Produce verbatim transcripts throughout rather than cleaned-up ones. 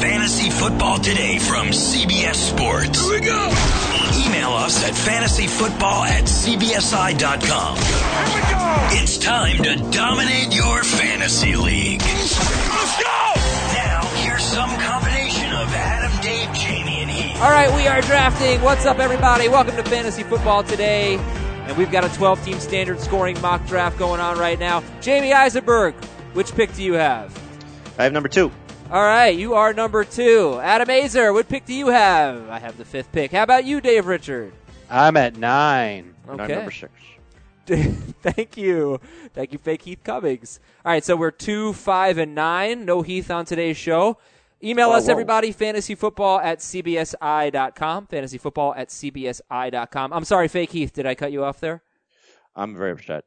Fantasy Football Today from C B S Sports. Here we go. Email us at fantasyfootball at c b s i dot com. Here we go. It's time to dominate your fantasy league. Let's go. Now, here's some combination of Adam, Dave, Jamie, and Heath. All right, we are drafting. What's up, everybody? Welcome to Fantasy Football Today. And we've got a twelve-team standard scoring mock draft going on right now. Jamie Eisenberg, which pick do you have? I have number two. All right, you are number two. Adam Azer, what pick do you have? I have the fifth pick. How about you, Dave Richard? I'm at nine. And Okay. I'm number six. Thank you. Thank you, fake Heath Cummings. All right, so we're two, five, and nine. No Heath on today's show. Email Whoa, us, whoa. everybody, fantasyfootball at c b s i dot com. Fantasyfootball at c b s i dot com. I'm sorry, fake Heath. Did I cut you off there? I'm very upset.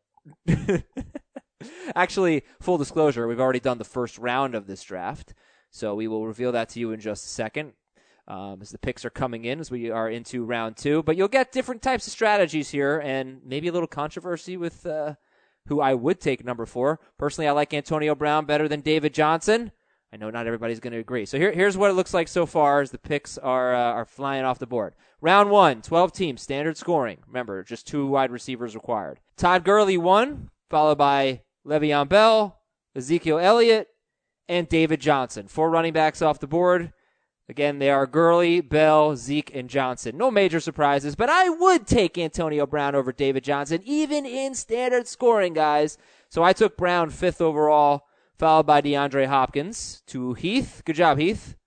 Actually, full disclosure, we've already done the first round of this draft, so we will reveal that to you in just a second um, as the picks are coming in, as we are into round two. But you'll get different types of strategies here and maybe a little controversy with uh, who I would take number four. Personally, I like Antonio Brown better than David Johnson. I know not everybody's going to agree. So here, here's what it looks like so far as the picks are uh, are flying off the board. Round one, twelve teams, standard scoring. Remember, just two wide receivers required. Todd Gurley, one, followed by Le'Veon Bell, Ezekiel Elliott, and David Johnson. Four running backs off the board. Again, they are Gurley, Bell, Zeke, and Johnson. No major surprises, but I would take Antonio Brown over David Johnson, even in standard scoring, guys. So I took Brown fifth overall, followed by DeAndre Hopkins to Heath. Good job, Heath.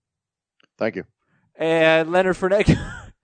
Thank you. And Leonard Fournette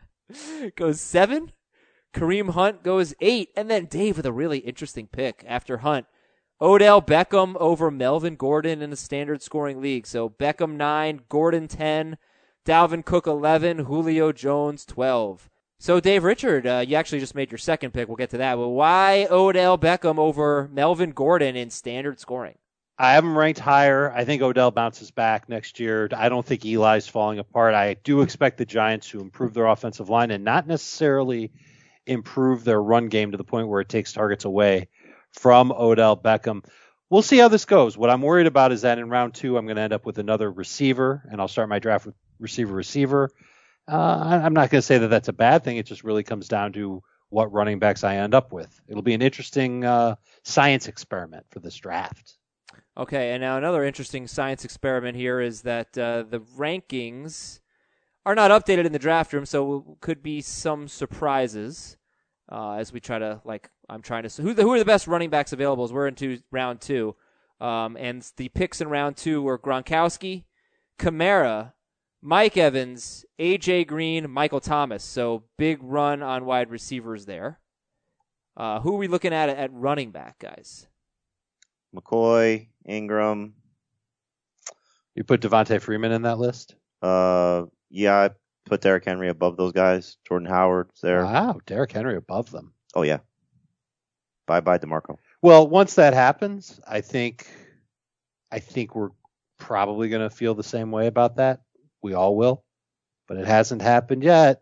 goes seven. Kareem Hunt goes eight. And then Dave with a really interesting pick after Hunt. Odell Beckham over Melvin Gordon in a standard scoring league. So Beckham nine, Gordon ten, Dalvin Cook eleven, Julio Jones twelve. So Dave Richard, uh, you actually just made your second pick. We'll get to that. But why Odell Beckham over Melvin Gordon in standard scoring? I have him ranked higher. I think Odell bounces back next year. I don't think Eli's falling apart. I do expect the Giants to improve their offensive line and not necessarily improve their run game to the point where it takes targets away from Odell Beckham. We'll see how this goes. What I'm worried about is that in round two, I'm going to end up with another receiver, and I'll start my draft with receiver-receiver. Uh, I'm not going to say that that's a bad thing. It just really comes down to what running backs I end up with. It'll be an interesting uh, science experiment for this draft. Okay, and now another interesting science experiment here is that uh, the rankings are not updated in the draft room, so could be some surprises uh, as we try to, like, I'm trying to, who, who are the best running backs available as we're into round two. Um, and the picks in round two were Gronkowski, Kamara, Mike Evans, A J Green, Michael Thomas. So big run on wide receivers there. Uh, who are we looking at at running back, guys? McCoy, Ingram. You put Devontae Freeman in that list? Uh, yeah, I put Derrick Henry above those guys. Jordan Howard's there. Wow, Derrick Henry above them. Oh, yeah. Bye-bye, DeMarco. Well, once that happens, I think I think we're probably going to feel the same way about that. We all will. But it hasn't happened yet.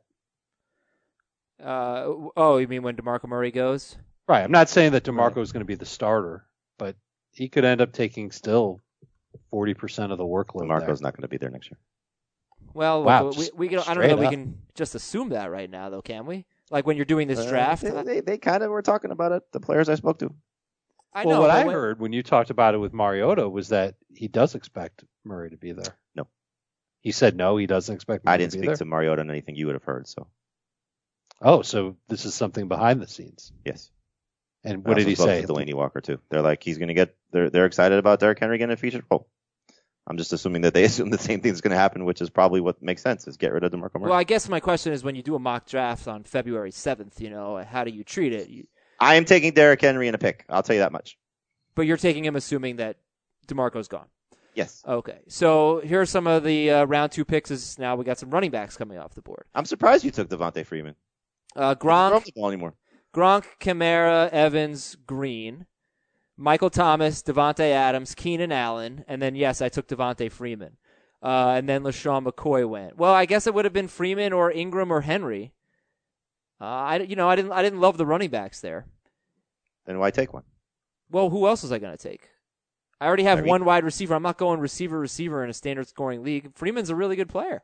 Uh, oh, you mean when DeMarco Murray goes? Right. I'm not saying that DeMarco Right. is going to be the starter, but he could end up taking still forty percent of the workload. DeMarco's there. not going to be there next year. Well, Wow, we, just we can, I don't know that we straight can just assume that right now, though, can we? Like when you're doing this Uh, draft. They, they, they kind of were talking about it, the players I spoke to. I well, know. what but I when- heard when you talked about it with Mariota was that he does expect Murray to be there. No. He said no, he doesn't expect Murray I didn't to be speak there. to Mariota on anything you would have heard, so Oh, so this is something behind the scenes. yes. And I what did also he spoke say? to Delaney Walker, too. They're like, he's going to get, they're, they're excited about Derrick Henry getting a featured role. I'm just assuming that they assume the same thing is going to happen, which is probably what makes sense, is get rid of DeMarco Murray. Well, I guess my question is when you do a mock draft on February seventh, you know, how do you treat it? You, I am taking Derrick Henry in a pick. I'll tell you that much. but you're taking him assuming that DeMarco's gone. Yes. Okay. So here are some of the uh, round two picks. Is now we got some running backs coming off the board. I'm surprised you took Devontae Freeman. Uh, He doesn't throw Gronk, the ball anymore. Gronk, Kamara, Evans, Green, Michael Thomas, Devontae Adams, Keenan Allen, and then, yes, I took Devontae Freeman. Uh, and then LaShawn McCoy went. Well, I guess it would have been Freeman or Ingram or Henry. Uh, I, you know, I didn't, I didn't love the running backs there. Then why take one? Well, who else was I going to take? I already have Tyreek. one wide receiver. I'm not going receiver-receiver in a standard scoring league. Freeman's a really good player.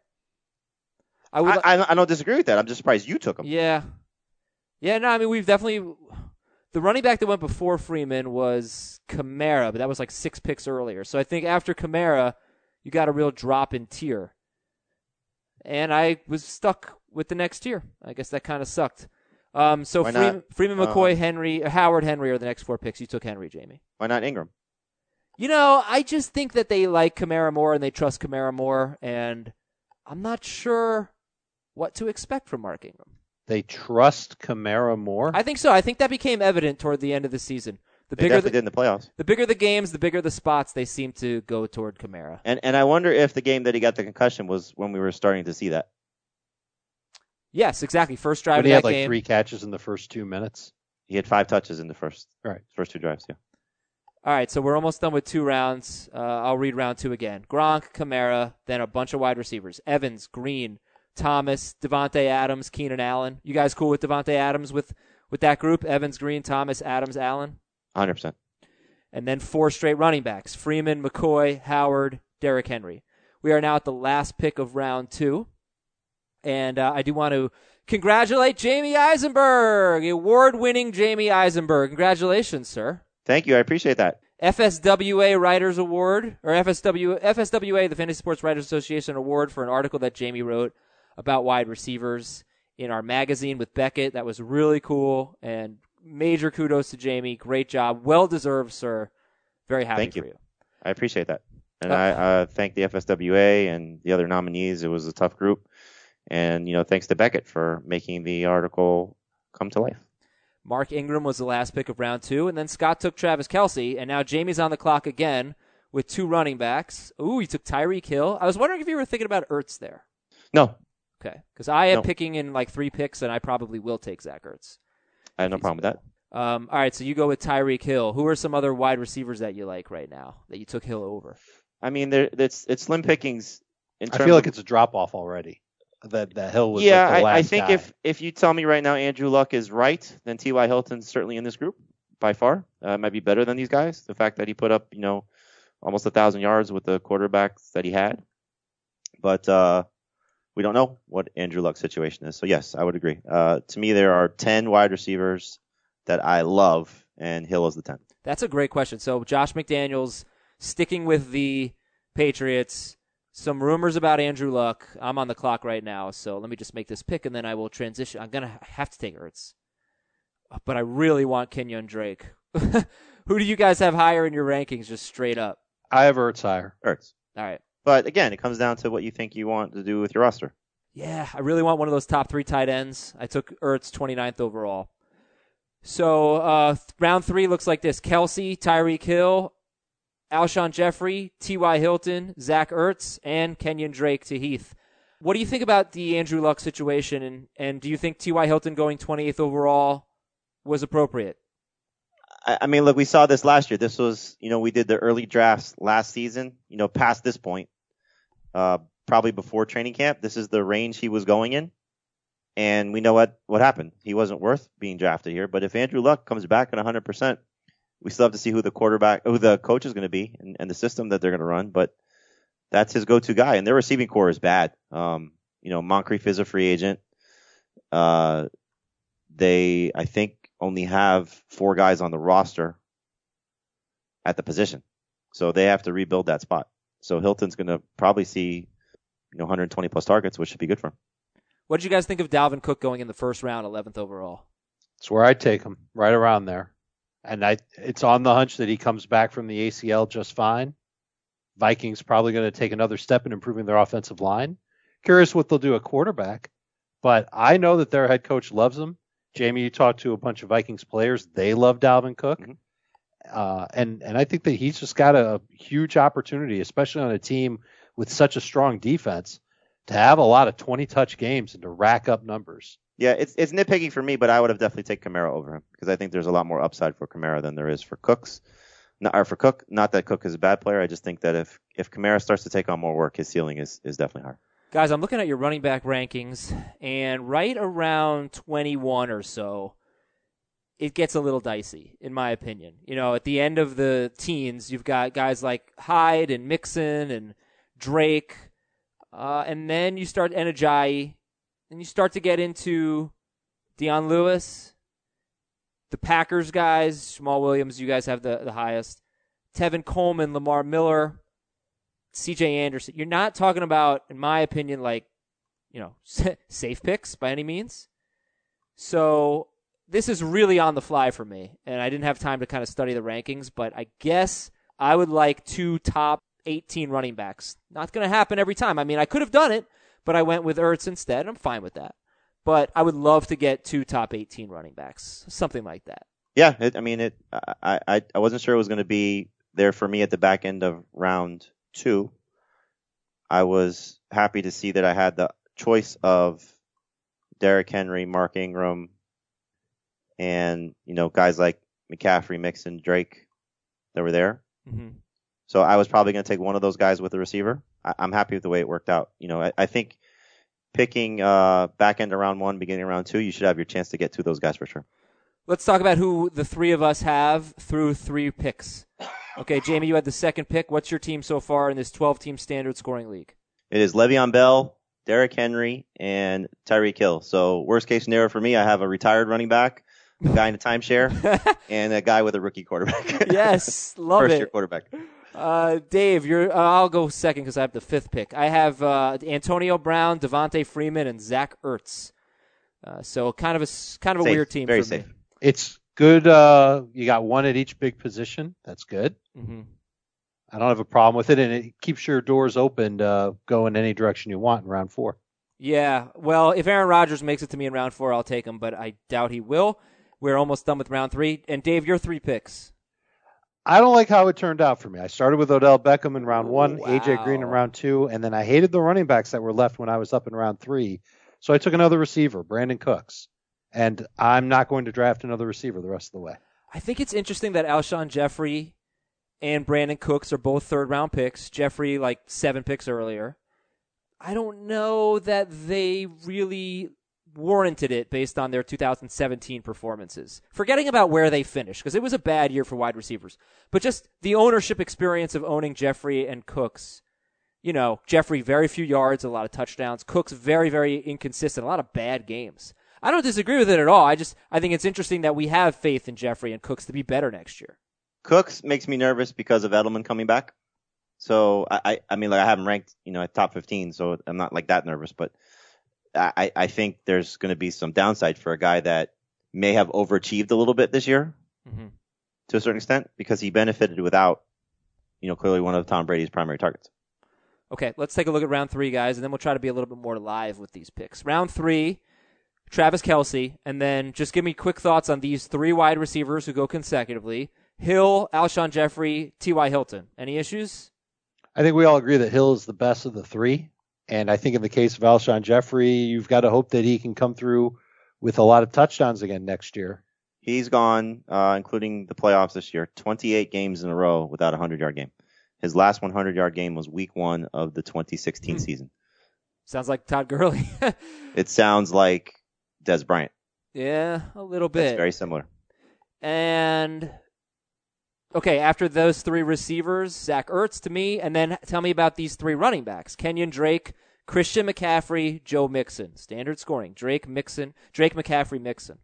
I would. I, I, I don't disagree with that. I'm just surprised you took him. Yeah. Yeah, no, I mean, we've definitely – the running back that went before Freeman was Kamara, but that was like six picks earlier. So I think after Kamara, you got a real drop in tier. And I was stuck with the next tier. I guess that kind of sucked. Um, so Why Freeman, not, Freeman, McCoy, uh, Henry, Howard, Henry are the next four picks. You took Henry, Jamie. Why not Ingram? You know, I just think that they like Kamara more and they trust Kamara more, and I'm not sure what to expect from Mark Ingram. They trust Kamara more? I think so. I think that became evident toward the end of the season. The They bigger definitely the, did in the playoffs. the bigger the games, the bigger the spots, they seem to go toward Kamara. And and I wonder if the game that he got the concussion was when we were starting to see that. Yes, exactly. First drive When of he that had like game. three catches in the first two minutes. He had five touches in the first Right. first two drives. Yeah. All right, so we're almost done with two rounds. Uh, I'll read round two again. Gronk, Kamara, then a bunch of wide receivers. Evans, Green, Thomas, Devontae Adams, Keenan Allen. You guys cool with Devontae Adams with, with that group? Evans, Green, Thomas, Adams, Allen? one hundred percent. And then four straight running backs. Freeman, McCoy, Howard, Derrick Henry. We are now at the last pick of round two. And uh, I do want to congratulate Jamie Eisenberg, award-winning Jamie Eisenberg. Congratulations, sir. Thank you. I appreciate that. F S W A Writers Award, or F S W, F S W A, the Fantasy Sports Writers Association Award for an article that Jamie wrote about wide receivers in our magazine with Beckett. That was really cool, and major kudos to Jamie. Great job. Well-deserved, sir. Very happy Thank for you. you. I appreciate that. And Uh, I uh, thank the F S W A and the other nominees. It was a tough group. And, you know, thanks to Beckett for making the article come to life. Mark Ingram was the last pick of round two, and then Scott took Travis Kelce, and now Jamie's on the clock again with two running backs. Ooh, he took Tyreek Hill. I was wondering if you were thinking about Ertz there. No, Okay, because I am No. picking in like three picks, and I probably will take Zach Ertz. I have no problem with that. Um, all right, so you go with Tyreek Hill. Who are some other wide receivers that you like right now that you took Hill over? I mean, there, it's it's slim pickings. In I terms feel like of, it's a drop off already. That that Hill was yeah, like the last I, I think guy. if if you tell me right now Andrew Luck is right, then T Y. Hilton's certainly in this group by far. Uh, might be better than these guys. The fact that he put up, you know, almost a thousand yards with the quarterbacks that he had, but uh, we don't know what Andrew Luck's situation is. So yes, I would agree. Uh, to me, there are ten wide receivers that I love, and Hill is the tenth. That's a great question. So Josh McDaniels sticking with the Patriots. Some rumors about Andrew Luck. I'm on the clock right now, so let me just make this pick, and then I will transition. I'm going to have to take Ertz. But I really want Kenyon Drake. Who do you guys have higher in your rankings, just straight up? I have Ertz higher. Ertz. All right. But again, it comes down to what you think you want to do with your roster. Yeah, I really want one of those top three tight ends. I took Ertz twenty-ninth overall. So uh, th- round three looks like this. Kelce, Tyreek Hill, Alshon Jeffrey, T Y. Hilton, Zach Ertz, and Kenyon Drake to Heath. What do you think about the Andrew Luck situation, and, and do you think T Y. Hilton going twenty-eighth overall was appropriate? I, I mean, look, we saw this last year. This was, you know, we did the early drafts last season, you know, past this point, uh, probably before training camp. This is the range he was going in. And we know what, what happened. He wasn't worth being drafted here. But if Andrew Luck comes back at one hundred percent, we still have to see who the quarterback, who the coach is going to be and, and the system that they're going to run. But that's his go-to guy. And their receiving core is bad. Um, you know, Moncrief is a free agent. Uh, they, I think, only have four guys on the roster at the position. So they have to rebuild that spot. So Hilton's going to probably see, you know, one hundred twenty plus targets, which should be good for him. What did you guys think of Dalvin Cook going in the first round, eleventh overall? It's where I'd take him, right around there. And I, it's on the hunch that he comes back from the A C L just fine. Vikings probably going to take another step in improving their offensive line. Curious what they'll do at quarterback. But I know that their head coach loves him. Jamie, you talked to a bunch of Vikings players. They love Dalvin Cook. Mm-hmm. Uh, and, and I think that he's just got a huge opportunity, especially on a team with such a strong defense, to have a lot of twenty-touch games and to rack up numbers. Yeah, it's it's nitpicking for me, but I would have definitely taken Kamara over him because I think there's a lot more upside for Kamara than there is for Cooks. Not, or for Cook, not that Cook is a bad player. I just think that if, if Kamara starts to take on more work, his ceiling is, is definitely higher. Guys, I'm looking at your running back rankings, and right around twenty-one or so it gets a little dicey, in my opinion. You know, at the end of the teens, you've got guys like Hyde and Mixon and Drake, uh, and then you start Ajayi, and you start to get into Dion Lewis, the Packers guys, Jamal Williams, you guys have the, the highest, Tevin Coleman, Lamar Miller, C J Anderson. You're not talking about, in my opinion, like, you know, safe picks by any means. So this is really on the fly for me, and I didn't have time to kind of study the rankings, but I guess I would like two top eighteen running backs. Not going to happen every time. I mean, I could have done it, but I went with Ertz instead. I'm fine with that. But I would love to get two top eighteen running backs, something like that. Yeah, it, I mean, it. I, I I wasn't sure it was going to be there for me at the back end of round two. I was happy to see that I had the choice of Derrick Henry, Mark Ingram, and, you know, guys like McCaffrey, Mixon, Drake that were there. Mm-hmm. So I was probably going to take one of those guys with the receiver. I, I'm happy with the way it worked out. You know, I, I think picking uh, back end of round one, beginning of round two, you should have your chance to get two of those guys for sure. Let's talk about who the three of us have through three picks. Okay, Jamie, you had the second pick. What's your team so far in this twelve-team standard scoring league? It is Le'Veon Bell, Derrick Henry, and Tyreek Hill. So worst case scenario for me, I have a retired running back, a guy in a timeshare, and a guy with a rookie quarterback. Yes, love First it. year quarterback. Uh, Dave, you're. Uh, I'll go second because I have the fifth pick. I have uh, Antonio Brown, Devontae Freeman, and Zach Ertz. Uh, so kind of a kind of a Safe. weird team. Very for safe. Me. It's good. Uh, you got one at each big position. That's good. Mm-hmm. I don't have a problem with it, and it keeps your doors open to go in any direction you want in round four. Yeah, well, if Aaron Rodgers makes it to me in round four, I'll take him, but I doubt he will. We're almost done with round three. And Dave, your three picks. I don't like how it turned out for me. I started with Odell Beckham in round one, Wow. A J Green in round two, and then I hated the running backs that were left when I was up in round three. So I took another receiver, Brandon Cooks, and I'm not going to draft another receiver the rest of the way. I think it's interesting that Alshon Jeffrey and Brandon Cooks are both third-round picks. Jeffrey, like, seven picks earlier. I don't know that they really warranted it based on their two thousand seventeen performances. Forgetting about where they finished, because it was a bad year for wide receivers. But just the ownership experience of owning Jeffrey and Cooks. You know, Jeffrey, very few yards, a lot of touchdowns. Cooks, very, very inconsistent, a lot of bad games. I don't disagree with it at all. I just I think it's interesting that we have faith in Jeffrey and Cooks to be better next year. Cooks makes me nervous because of Edelman coming back. So I, I, I mean, like I have him ranked, you know, at top fifteen, so I'm not like that nervous. But I, I think there's going to be some downside for a guy that may have overachieved a little bit this year, mm-hmm. to a certain extent, because he benefited without, you know, clearly one of Tom Brady's primary targets. Okay, let's take a look at round three, guys, and then we'll try to be a little bit more live with these picks. Round three, Travis Kelce, and then just give me quick thoughts on these three wide receivers who go consecutively. Hill, Alshon Jeffrey, T Y. Hilton. Any issues? I think we all agree that Hill is the best of the three. And I think in the case of Alshon Jeffrey, you've got to hope that he can come through with a lot of touchdowns again next year. He's gone, uh, including the playoffs this year, twenty-eight games in a row without a hundred-yard game. His last hundred-yard game was week one of the twenty sixteen hmm. season. Sounds like Todd Gurley. It sounds like Des Bryant. Yeah, a little bit. It's very similar. And, okay, after those three receivers, Zach Ertz to me, and then tell me about these three running backs. Kenyon Drake, Christian McCaffrey, Joe Mixon. Standard scoring. Drake, Mixon, Drake, McCaffrey, Mixon.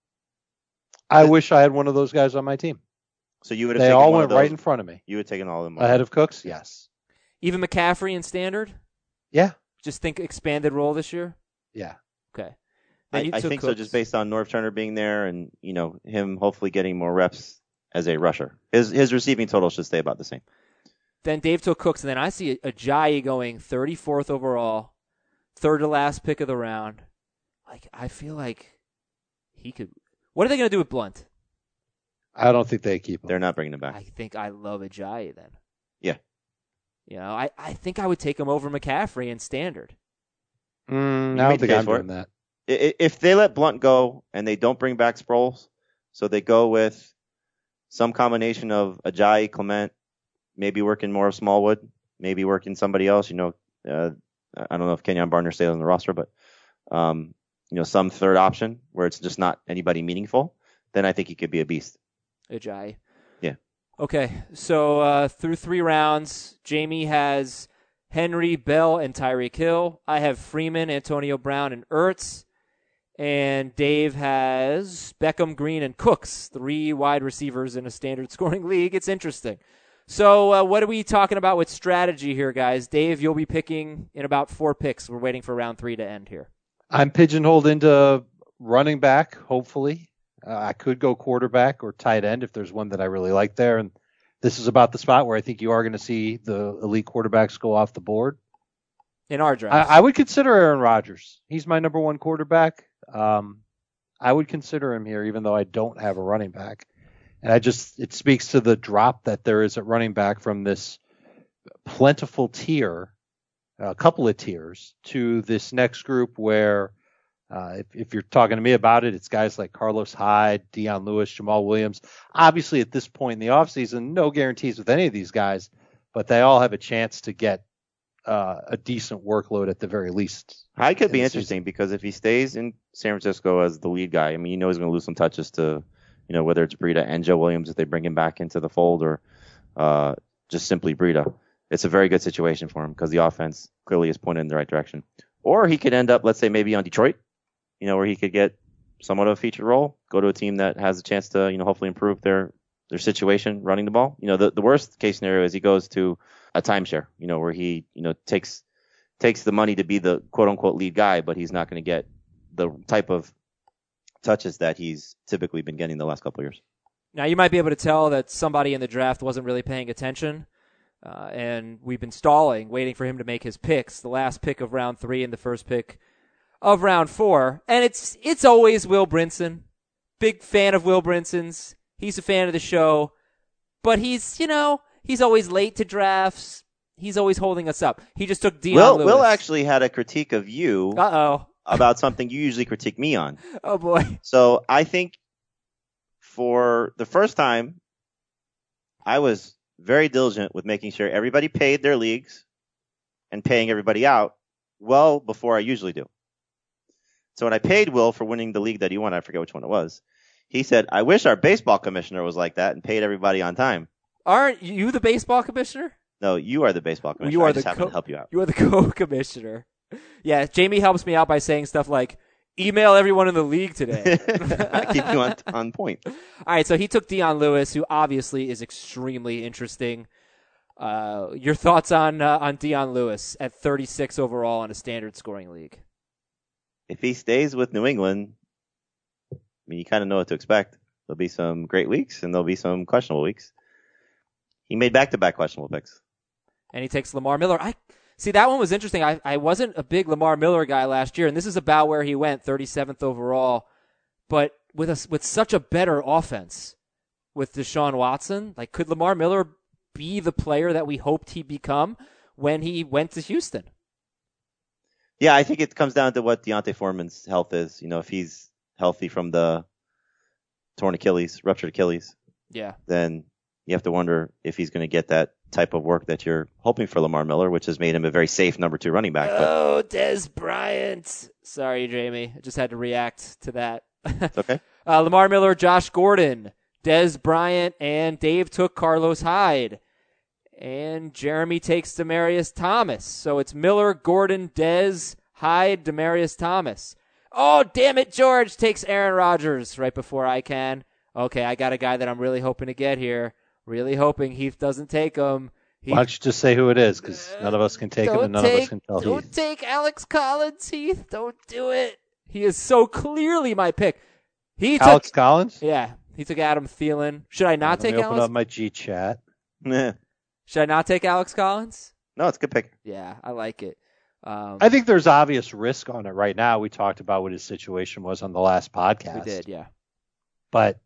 I wish I had one of those guys on my team. So you would have they taken all one went of those, right in front of me. You would have taken all of them. Ahead of Cooks? Yes. Even McCaffrey in standard? Yeah. Just think expanded role this year? Yeah. Okay. I, I think Cooks. So just based on Norv Turner being there and, you know, him hopefully getting more reps as a rusher. His his receiving total should stay about the same. Then Dave took Cooks, and then I see Ajayi going thirty-fourth overall, third to last pick of the round. Like, I feel like he could. What are they going to do with Blunt? I don't think they keep him. They're not bringing him back. I think I love Ajayi then. Yeah. You know, I, I think I would take him over McCaffrey in standard. Mm, I don't think I'm doing that. If they let Blunt go and they don't bring back Sproles, so they go with some combination of Ajayi, Clement, maybe working more of Smallwood, maybe working somebody else. You know, uh, I don't know if Kenyon Barner stays on the roster, but um, you know, some third option where it's just not anybody meaningful. then I think he could be a beast. Ajayi. Yeah. Okay, so uh, through three rounds, Jamie has Henry, Bell, and Tyreek Hill. I have Freeman, Antonio Brown, and Ertz. And Dave has Beckham, Green, and Cooks, three wide receivers in a standard scoring league. It's interesting. So uh, what are we talking about with strategy here, guys? Dave, you'll be picking in about four picks. We're waiting for round three to end here. I'm pigeonholed into running back, hopefully. Uh, I could go quarterback or tight end if there's one that I really like there. And this is about the spot where I think you are going to see the elite quarterbacks go off the board. In our draft. I, I would consider Aaron Rodgers. He's my number one quarterback. Um, I would consider him here, even though I don't have a running back. And I just, it speaks to the drop that there is at running back from this plentiful tier, a couple of tiers, to this next group where, uh, if, if you're talking to me about it, it's guys like Carlos Hyde, Dion Lewis, Jamal Williams. Obviously, at this point in the offseason, no guarantees with any of these guys, but they all have a chance to get uh, a decent workload at the very least. Hyde could be in the interesting season. because if he stays in San Francisco as the lead guy, I mean, you know he's going to lose some touches to, you know, whether it's Breida and Joe Williams if they bring him back into the fold, or uh, just simply Breida. It's a very good situation for him because the offense clearly is pointed in the right direction. Or he could end up, let's say, maybe on Detroit, you know, where he could get somewhat of a featured role, go to a team that has a chance to, you know, hopefully improve their, their situation running the ball. You know, the, the worst case scenario is he goes to a timeshare, you know, where he, you know, takes takes the money to be the quote unquote lead guy, but he's not going to get the type of touches that he's typically been getting the last couple of years. Now, you might be able to tell that somebody in the draft wasn't really paying attention, uh, and we've been stalling, waiting for him to make his picks. The last pick of round three and the first pick of round four, and it's it's always Will Brinson. Big fan of Will Brinson's. He's a fan of the show, but he's, you know, he's always late to drafts. He's always holding us up. He just took Dion Will, Lewis. Will actually had a critique of you Uh-oh. about something you usually critique me on. Oh, boy. So I think for the first time, I was very diligent with making sure everybody paid their leagues and paying everybody out well before I usually do. So when I paid Will for winning the league that he won, I forget which one it was, he said, I wish our baseball commissioner was like that and paid everybody on time. Aren't you the baseball commissioner? No, you are the baseball commissioner. You are I just the happen co- to help you out. You are the co-commissioner. Yeah, Jamie helps me out by saying stuff like, email everyone in the league today. I keep you on, on point. All right, so he took Dion Lewis, who obviously is extremely interesting. Uh, your thoughts on uh, on Dion Lewis at thirty-six overall in a standard scoring league? If he stays with New England, I mean, you kind of know what to expect. There'll be some great weeks and there'll be some questionable weeks. He made back-to-back questionable picks. And he takes Lamar Miller. I see, that one was interesting. I, I wasn't a big Lamar Miller guy last year, and this is about where he went, thirty-seventh overall. But with a, with such a better offense with Deshaun Watson, like, could Lamar Miller be the player that we hoped he'd become when he went to Houston? Yeah, I think it comes down to what Deontay Foreman's health is. You know, if he's healthy from the torn Achilles, ruptured Achilles, Yeah. then you have to wonder if he's going to get that type of work that you're hoping for Lamar Miller, which has made him a very safe number two running back. But Oh, Des Bryant. Sorry, Jamie. I just had to react to that. it's okay. uh, Lamar Miller, Josh Gordon, Des Bryant, and Dave took Carlos Hyde. And Jeremy takes Demaryius Thomas. So it's Miller, Gordon, Des, Hyde, Demaryius Thomas. Oh, damn it, George takes Aaron Rodgers right before I can. Okay, I got a guy that I'm really hoping to get here. Really hoping Heath doesn't take him. Heath, Why don't you just say who it is? Because none of us can take him and none take, of us can tell Don't Heath. take Alex Collins, Heath. Don't do it. He is so clearly my pick. He took, Alex Collins? Yeah, he took Adam Thielen. Should I not Let take me open Alex? up my G chat. Nah. Should I not take Alex Collins? No, it's a good pick. Yeah, I like it. Um, I think there's obvious risk on it right now. We talked about what his situation was on the last podcast. we did, yeah. But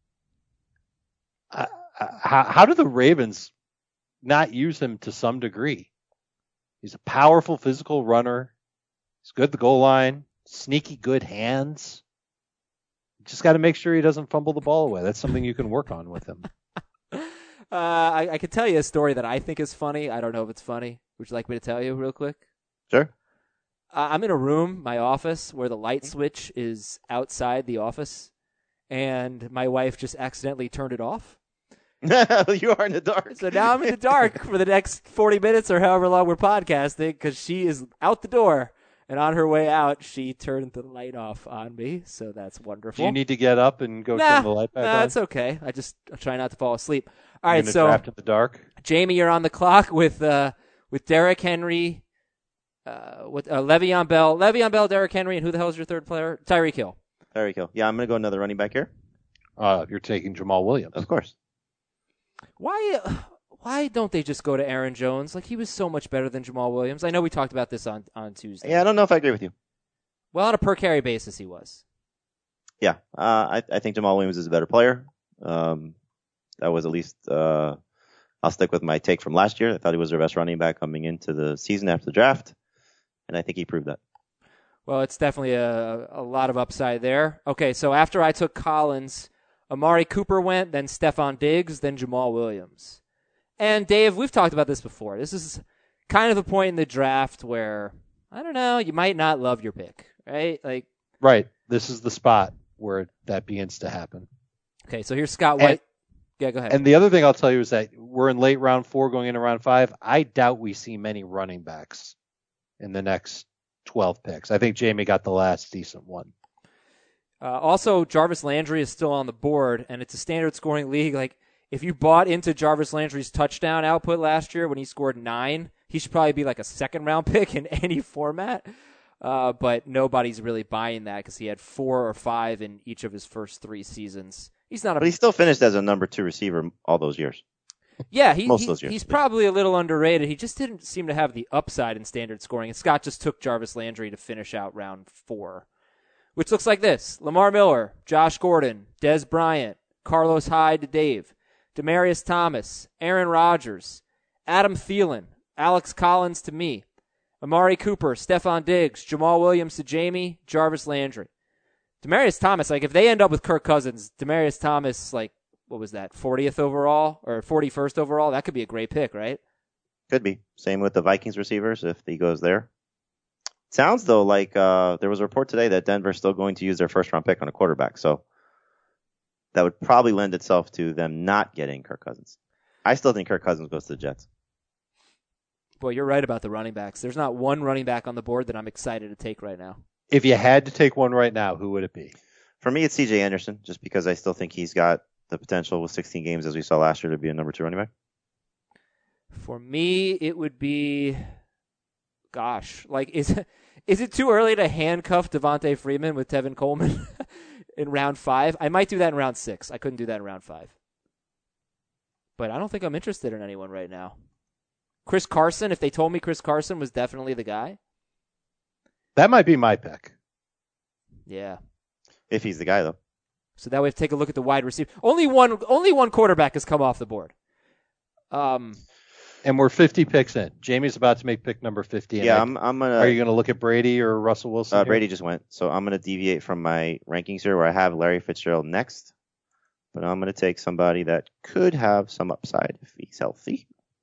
uh, how, how do the Ravens not use him to some degree? He's a powerful physical runner. He's good at the goal line. Sneaky good hands. Just got to make sure he doesn't fumble the ball away. That's something you can work on with him. Uh, I, I could tell you a story that I think is funny. I don't know if it's funny. Would you like me to tell you real quick? Sure. Uh, I'm in a room, my office, where the light switch is outside the office, and my wife just accidentally turned it off. You are in the dark. So now I'm in the dark for the next forty minutes or however long we're podcasting because she is out the door. And on her way out, she turned the light off on me. So that's wonderful. Do you need to get up and go nah, turn the light back nah, on? it's okay. I just I try not to fall asleep. All You're right, so draft in the dark. Jamie, you're on the clock with uh, with Derrick Henry, uh, with uh, Le'Veon Bell. Le'Veon Bell, Derrick Henry, and who the hell is your third player? Tyreek Hill. Tyreek Hill. Yeah, I'm going to go another running back here. Uh, you're taking Jamal Williams. Of course. Why why don't they just go to Aaron Jones? Like, he was so much better than Jamal Williams. I know we talked about this on, on Tuesday. Yeah, I don't know if I agree with you. Well, on a per-carry basis, he was. Yeah, uh, I, I think Jamal Williams is a better player. Um, that was at least, uh, I'll stick with my take from last year. I thought he was their best running back coming into the season after the draft, and I think he proved that. Well, it's definitely a, a lot of upside there. Okay, so after I took Collins, Amari Cooper went, then Stephon Diggs, then Jamal Williams. And Dave, we've talked about this before. This is kind of a point in the draft where, I don't know, you might not love your pick, right? Like, Right. This is the spot where that begins to happen. Okay, so here's Scott White. And, yeah, go ahead. And the other thing I'll tell you is that we're in late round four going into round five. I doubt we see many running backs in the next twelve picks. I think Jamie got the last decent one. Uh, also, Jarvis Landry is still on the board, and it's a standard scoring league. Like, if you bought into Jarvis Landry's touchdown output last year when he scored nine, he should probably be like a second-round pick in any format. Uh, but nobody's really buying that because he had four or five in each of his first three seasons. He's not a. But he still finished as a number two receiver all those years. Yeah, he, Most he of those years, he's yeah. probably a little underrated. He just didn't seem to have the upside in standard scoring. And Scott just took Jarvis Landry to finish out round four, which looks like this: Lamar Miller, Josh Gordon, Des Bryant, Carlos Hyde to Dave, Demaryius Thomas, Aaron Rodgers, Adam Thielen, Alex Collins to me, Amari Cooper, Stephon Diggs, Jamal Williams to Jamie, Jarvis Landry. Demaryius Thomas, like if they end up with Kirk Cousins, Demaryius Thomas, like, what was that, fortieth overall or forty-first overall? That could be a great pick, right? Could be. Same with the Vikings receivers if he goes there. Sounds, though, like uh, there was a report today that Denver's still going to use their first-round pick on a quarterback. So that would probably lend itself to them not getting Kirk Cousins. I still think Kirk Cousins goes to the Jets. Boy, you're right about the running backs. There's not one running back on the board that I'm excited to take right now. If you had to take one right now, who would it be? For me, it's C J Anderson, just because I still think he's got the potential with sixteen games, as we saw last year, to be a number two running back. For me, it would be, gosh, like, is, is it too early to handcuff Devontae Freeman with Tevin Coleman in round five? I might do that in round six. I couldn't do that in round five. But I don't think I'm interested in anyone right now. Chris Carson, if they told me Chris Carson was definitely the guy. That might be my pick. Yeah. If he's the guy, though. So that way, take a look at the wide receiver. Only one, only one quarterback has come off the board. Um, and we're fifty picks in. Jamie's about to make pick number fifty. Yeah, I, I'm. I'm gonna. Are you going to look at Brady or Russell Wilson? Uh, here? Brady just went, so I'm going to deviate from my rankings here, where I have Larry Fitzgerald next, but I'm going to take somebody that could have some upside if he's healthy.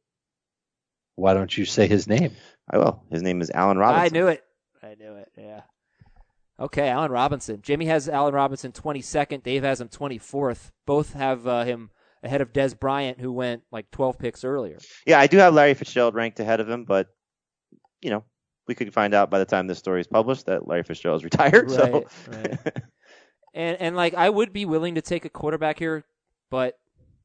Why don't you say his name? I will. His name is Allen Robinson. I knew it. I knew it. Yeah. Okay, Allen Robinson. Jimmy has Allen Robinson twenty-second. Dave has him twenty-fourth. Both have uh, him ahead of Des Bryant, who went like twelve picks earlier. Yeah, I do have Larry Fitzgerald ranked ahead of him, but, you know, we could find out by the time this story is published that Larry Fitzgerald is retired. Right, so. right. And, and, like, I would be willing to take a quarterback here, but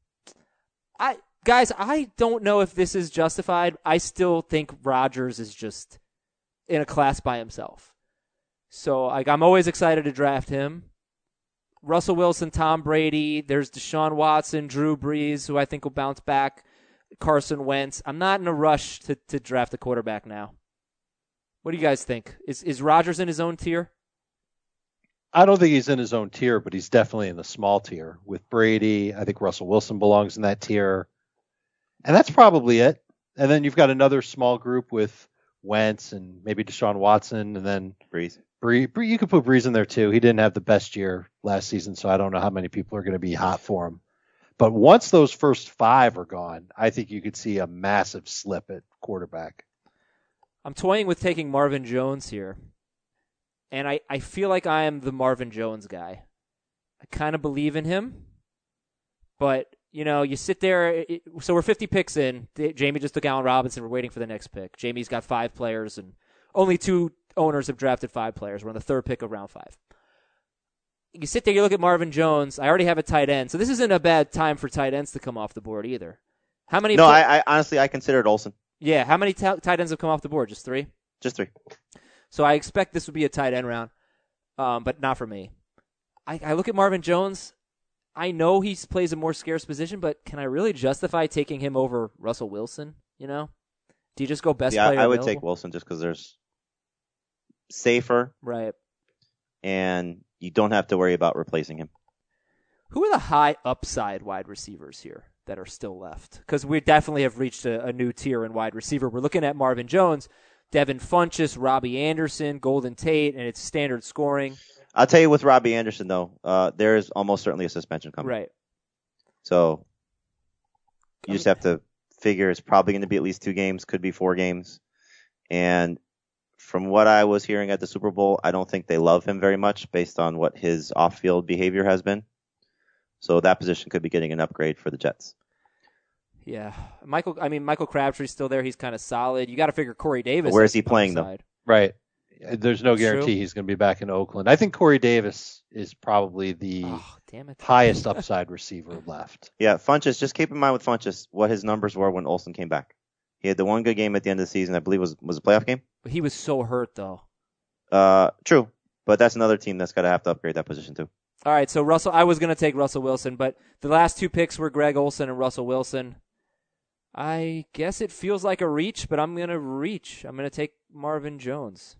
I guys, I don't know if this is justified. I still think Rodgers is just in a class by himself. So, like, I'm always excited to draft him. Russell Wilson, Tom Brady, there's Deshaun Watson, Drew Brees, who I think will bounce back, Carson Wentz. I'm not in a rush to, to draft a quarterback now. What do you guys think? Is is Rodgers in his own tier? I don't think he's in his own tier, but he's definitely in the small tier. With Brady, I think Russell Wilson belongs in that tier. And that's probably it. And then you've got another small group with Wentz and maybe Deshaun Watson, and then Breeze. Bree, Bree, you could put Breeze in there too. He didn't have the best year last season, so I don't know how many people are going to be hot for him. But once those first five are gone, I think you could see a massive slip at quarterback. I'm toying with taking Marvin Jones here. And I, I feel like I am the Marvin Jones guy. I kind of believe in him, but you know, you sit there. It, so we're fifty picks in. Jamie just took Allen Robinson. We're waiting for the next pick. Jamie's got five players, and only two owners have drafted five players. We're on the third pick of round five. You sit there, you look at Marvin Jones. I already have a tight end, so this isn't a bad time for tight ends to come off the board either. How many? No, pl- I, I honestly I considered Olsen. Yeah, how many t- tight ends have come off the board? Just three. Just three. So I expect this would be a tight end round, um, but not for me. I, I look at Marvin Jones. I know he plays a more scarce position, but can I really justify taking him over Russell Wilson? You know, do you just go best yeah, player I would available? take Wilson just because there's safer, Right. and you don't have to worry about replacing him. Who are the high upside wide receivers here that are still left? Because we definitely have reached a, a new tier in wide receiver. We're looking at Marvin Jones, Devin Funchess, Robbie Anderson, Golden Tate, and it's standard scoring. I'll tell you with Robbie Anderson, though, uh, there is almost certainly a suspension coming. Right. So you just have to figure it's probably going to be at least two games, could be four games. And from what I was hearing at the Super Bowl, I don't think they love him very much based on what his off-field behavior has been. So that position could be getting an upgrade for the Jets. Yeah. Michael, I mean, Michael Crabtree's still there. He's kind of solid. You got to figure Corey Davis. But where is he playing, upside. though? Right. There's no That's guarantee true. he's going to be back in Oakland. I think Corey Davis is probably the Oh, damn it. highest upside receiver left. Yeah, Funchess, just keep in mind with Funchess what his numbers were when Olsen came back. He had the one good game at the end of the season, I believe was was a playoff game. He was so hurt, though. Uh, true, but that's another team that's got to have to upgrade that position too. All right, so Russell, I was going to take Russell Wilson, but the last two picks were Greg Olsen and Russell Wilson. I guess it feels like a reach, but I'm going to reach. I'm going to take Marvin Jones.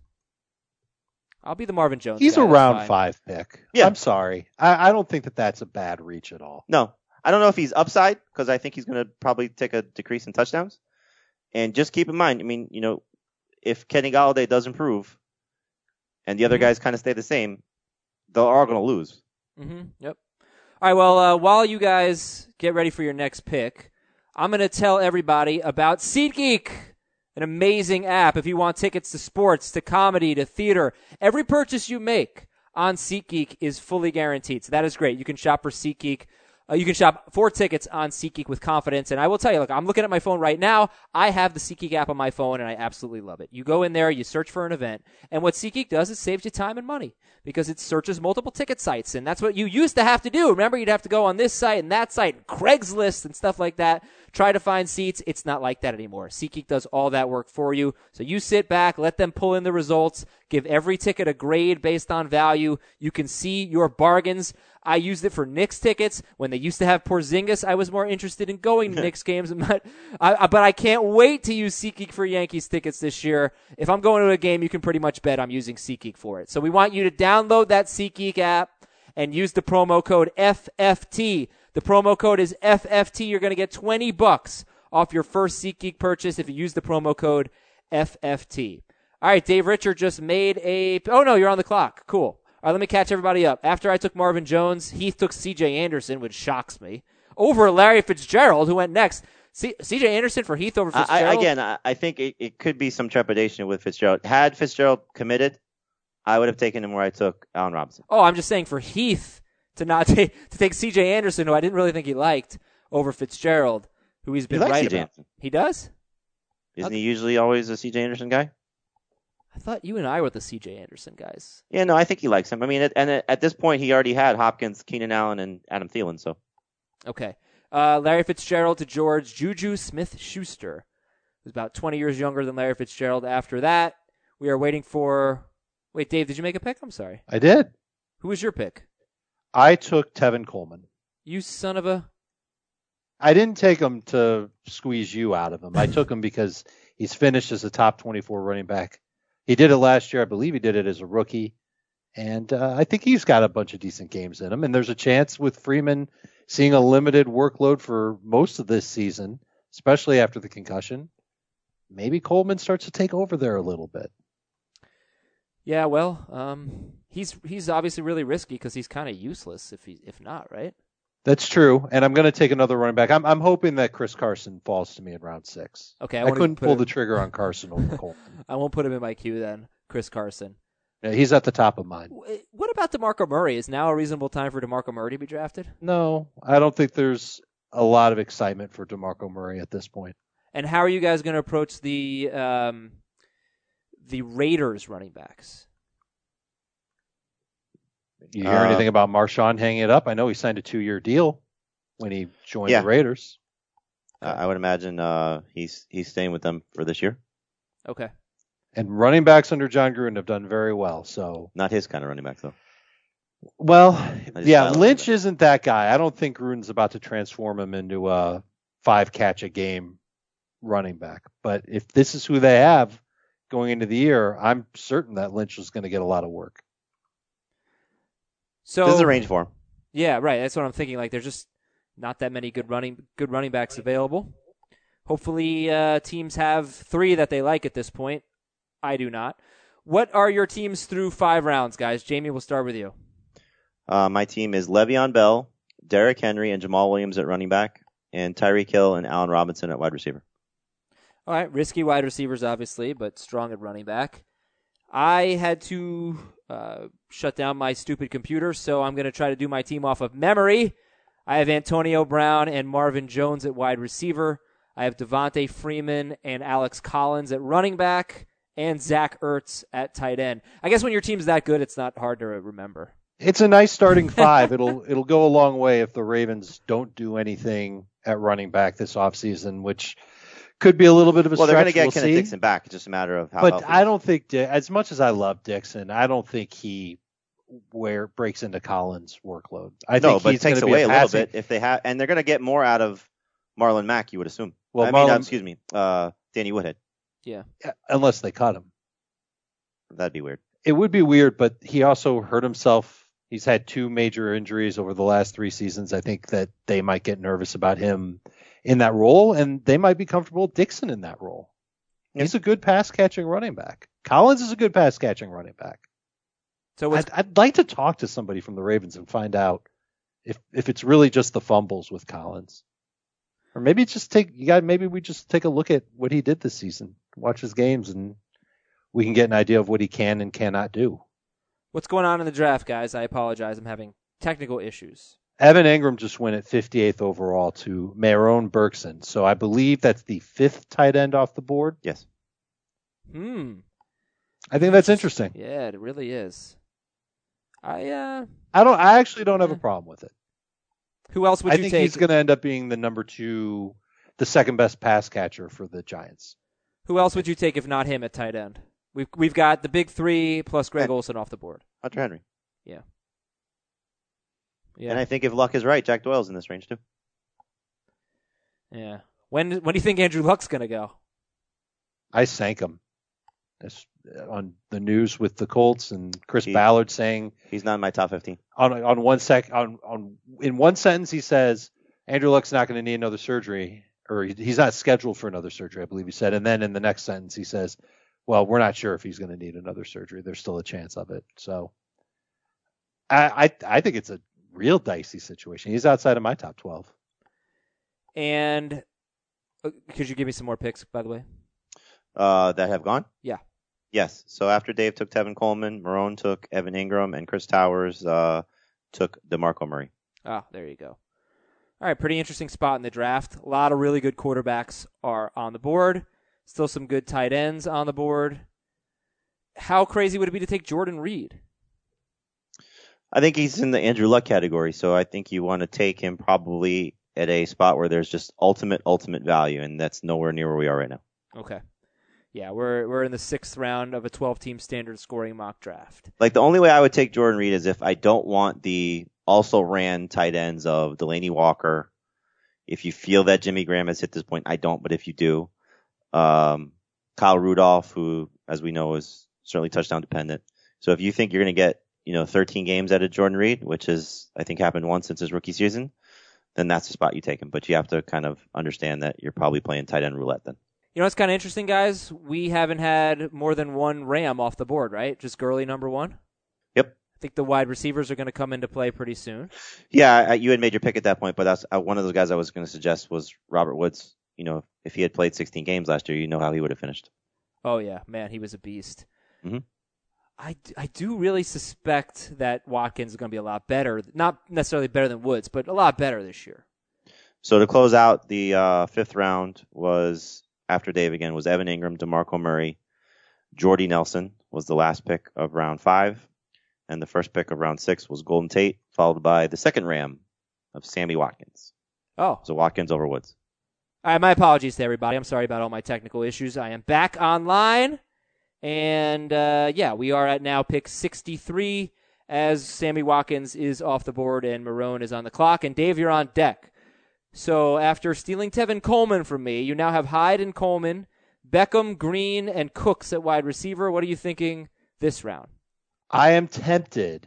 I'll be the Marvin Jones He's guy. a That's round fine. five pick. Yeah. I'm sorry. I, I don't think that that's a bad reach at all. No, I don't know if he's upside because I think he's going to probably take a decrease in touchdowns. And just keep in mind, I mean, you know, if Kenny Golladay does improve and the other Mhm. guys kind of stay the same, they're all going to lose. Mm-hmm. Yep. All right, well, uh, while you guys get ready for your next pick, I'm going to tell everybody about SeatGeek, an amazing app if you want tickets to sports, to comedy, to theater. Every purchase you make on SeatGeek is fully guaranteed, so that is great. You can shop for SeatGeek. Uh, you can shop for tickets on SeatGeek with confidence. And I will tell you, look, I'm looking at my phone right now. I have the SeatGeek app on my phone, and I absolutely love it. You go in there, you search for an event, and what SeatGeek does is saves you time and money because it searches multiple ticket sites, and that's what you used to have to do. Remember, you'd have to go on this site and that site, Craigslist and stuff like that, try to find seats. It's not like that anymore. SeatGeek does all that work for you. So you sit back, let them pull in the results, give every ticket a grade based on value. You can see your bargains. I used it for Knicks tickets. When they used to have Porzingis, I was more interested in going to Knicks games. But I, but I can't wait to use SeatGeek for Yankees tickets this year. If I'm going to a game, you can pretty much bet I'm using SeatGeek for it. So we want you to download that SeatGeek app and use the promo code F F T. The promo code is F F T. You're going to get twenty bucks off your first SeatGeek purchase if you use the promo code F F T. All right, Dave Richard just made a... Oh, no, you're on the clock. Cool. All right, let me catch everybody up. After I took Marvin Jones, Heath took C J Anderson, which shocks me, over Larry Fitzgerald, who went next. C- CJ Anderson for Heath over Fitzgerald? I, again, I, I think it, it could be some trepidation with Fitzgerald. Had Fitzgerald committed, I would have taken him where I took Allen Robinson. Oh, I'm just saying for Heath to not take to take C J Anderson, who I didn't really think he liked, over Fitzgerald, who he's been He likes right C J about. Anderson. He does? Isn't Okay. he usually always a C J Anderson guy? I thought you and I were the C J Anderson guys. Yeah, no, I think he likes him. I mean, at, and at, at this point, he already had Hopkins, Keenan Allen, and Adam Thielen. So Okay. Uh, Larry Fitzgerald to George Juju Smith-Schuster, who's about twenty years younger than Larry Fitzgerald. After that, we are waiting for... Wait, Dave, did you make a pick? I'm sorry. I did. Who was your pick? I took Tevin Coleman. You son of a... I didn't take him to squeeze you out of him. I took him because he's finished as a top twenty-four running back. He did it last year. I believe he did it as a rookie. And uh, I think he's got a bunch of decent games in him. And there's a chance with Freeman seeing a limited workload for most of this season, especially after the concussion, maybe Coleman starts to take over there a little bit. Yeah, well, um, he's he's obviously really risky because he's kind of useless if he if not, right? That's true. And I'm going to take another running back. I'm I'm hoping that Chris Carson falls to me in round six. Okay, I I, won't couldn't put pull it- the trigger on Carson over Coleman. I won't put him in my queue then, Chris Carson. Yeah, he's at the top of mine. What about DeMarco Murray? Is now a reasonable time for DeMarco Murray to be drafted? No, I don't think there's a lot of excitement for DeMarco Murray at this point. And how are you guys going to approach the um, the Raiders running backs? You hear Uh, anything about Marshawn hanging it up? I know he signed a two-year deal when he joined Yeah. the Raiders. Uh, I would imagine uh, he's he's staying with them for this year. Okay. And running backs under John Gruden have done very well. So, Not his kind of running back, though. well, just yeah, thought- Lynch isn't that guy. I don't think Gruden's about to transform him into a five-catch-a-game running back. But if this is who they have going into the year, I'm certain that Lynch is going to get a lot of work. So This is a range for him. Yeah, right. That's what I'm thinking. Like, there's just not that many good running good running backs available. Hopefully, uh, teams have three that they like at this point. I do not. What are your teams through five rounds, guys? Jamie, we'll start with you. Uh, my team is Le'Veon Bell, Derrick Henry, and Jamal Williams at running back, and Tyreek Hill and Allen Robinson at wide receiver. All right, risky wide receivers, obviously, but strong at running back. I had to uh, shut down my stupid computer, so I'm going to try to do my team off of memory. I have Antonio Brown and Marvin Jones at wide receiver. I have Devontae Freeman and Alex Collins at running back, and Zach Ertz at tight end. I guess when your team's that good, it's not hard to remember. It's a nice starting five. it'll it'll go a long way if the Ravens don't do anything at running back this offseason, which could be a little bit of a Well, stretch. they're going to get we'll Kenneth see. Dixon back. It's just a matter of how. But healthy I he is. don't think, Di- as much as I love Dixon, I don't think he where breaks into Collins' workload. I no, think but it he's takes gonna be away a little passing- bit if they have, and they're going to get more out of Marlon Mack. You would assume. Well, I mean, Marlon- uh, excuse me, uh, Danny Woodhead. Yeah. unless they cut him. That'd be weird. It would be weird, but he also hurt himself. He's had two major injuries over the last three seasons. I think that they might get nervous about him in that role, and they might be comfortable with Dixon in that role. Yeah. He's a good pass-catching running back. Collins is a good pass-catching running back. So what's, I'd, I'd like to talk to somebody from the Ravens and find out if if it's really just the fumbles with Collins, or maybe just take you got maybe we just take a look at what he did this season, watch his games, and we can get an idea of what he can and cannot do. what's going on in the draft, guys? I apologize. I'm having technical issues. Evan Ingram just went at fifty-eighth overall to Marone Bergson, so I believe that's the fifth tight end off the board. Yes. Hmm. I think that's interesting. Yeah, it really is. I uh, I don't. I actually don't have a problem with it. who else would I you think take? he's going to end up being the number two, the second best pass catcher for the Giants. Who else would you take if not him at tight end? We've we've got the big three plus Greg Yeah. Olsen off the board. Hunter Henry. Yeah. Yeah. And I think if Luck is right, Jack Doyle's in this range too. yeah. When when do you think Andrew Luck's gonna go? I sank him. That's on the news with the Colts and Chris He- Ballard saying He's not in my top fifteen. on on one sec on on in one sentence he says Andrew Luck's not going to need another surgery, or he, he's not scheduled for another surgery, I believe he said. And then in the next sentence he says, well, we're not sure if he's going to need another surgery. There's still a chance of it. So I, I I think it's a real dicey situation. He's outside of my top twelve. And uh, could you give me some more picks, by the way? Uh, that have gone? Yeah. Yes. So after Dave took Tevin Coleman, Marone took Evan Ingram, and Chris Towers uh, took DeMarco Murray. Ah, there you go. All right, pretty interesting spot in the draft. A lot of really good quarterbacks are on the board. Still some good tight ends on the board. How crazy would it be to take Jordan Reed? I think he's in the Andrew Luck category, so I think you want to take him probably at a spot where there's just ultimate, ultimate value, and that's nowhere near where we are right now. Okay. Yeah, we're we're in the sixth round of a twelve-team standard scoring mock draft. Like, the only way I would take Jordan Reed is if I don't want the also ran tight ends of Delaney Walker. If you feel that Jimmy Graham has hit this point, I don't, but if you do, um, Kyle Rudolph, who, as we know, is certainly touchdown dependent. So if you think you're going to get, you know, thirteen games out of Jordan Reed, which has, I think, happened once since his rookie season, then that's the spot you take him. But you have to kind of understand that you're probably playing tight end roulette then. You know what's kind of interesting, guys? We haven't had more than one Ram off the board, right? Just Gurley number one? Yep. I think the wide receivers are going to come into play pretty soon. Yeah, I, you had made your pick at that point, but that's uh, one of those guys I was going to suggest was Robert Woods. You know, if he had played sixteen games last year, you know how he would have finished. Oh, yeah. Man, he was a beast. Mhm. I, I do really suspect that Watkins is going to be a lot better. Not necessarily better than Woods, but a lot better this year. So to close out the uh, fifth round was, after Dave again, was Evan Ingram, DeMarco Murray, Jordy Nelson was the last pick of round five, and the first pick of round six was Golden Tate, followed by the second Ram of Sammy Watkins. Oh. So Watkins over Woods. All right, my apologies to everybody. I'm sorry about all my technical issues. I am back online. And, uh, yeah, we are at now pick sixty-three as Sammy Watkins is off the board and Marone is on the clock. And, Dave, you're on deck. So after stealing Tevin Coleman from me, you now have Hyde and Coleman, Beckham, Green, and Cooks at wide receiver. What are you thinking this round? I am tempted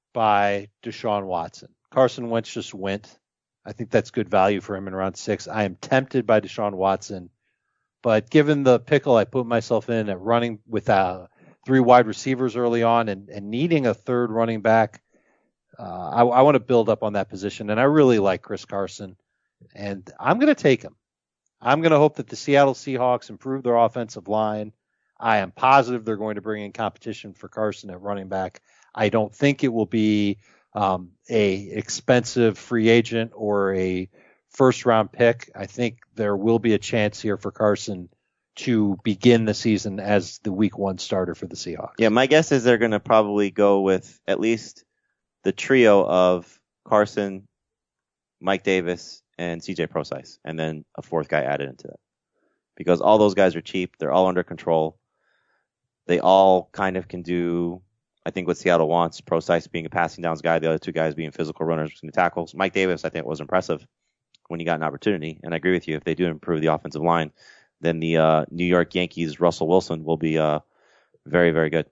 by Deshaun Watson. Carson Wentz just went. I think that's good value for him in round six. I am tempted by Deshaun Watson. But given the pickle I put myself in at running with uh, three wide receivers early on and, and needing a third running back, uh, I, I want to build up on that position. And I really like Chris Carson. And I'm going to take him. I'm going to hope that the Seattle Seahawks improve their offensive line. I am positive they're going to bring in competition for Carson at running back. I don't think it will be um, a expensive free agent or a first round pick. I think there will be a chance here for Carson to begin the season as the week one starter for the Seahawks. Yeah, my guess is they're going to probably go with at least the trio of Carson, Mike Davis, and C J Prosise, and then a fourth guy added into that. Because all those guys are cheap. They're all under control. They all kind of can do, I think, what Seattle wants. Prosise being a passing downs guy, the other two guys being physical runners between the tackles. Mike Davis, I think, was impressive when he got an opportunity. And I agree with you. If they do improve the offensive line, then the uh, New York Yankees, Russell Wilson, will be uh, very, very good.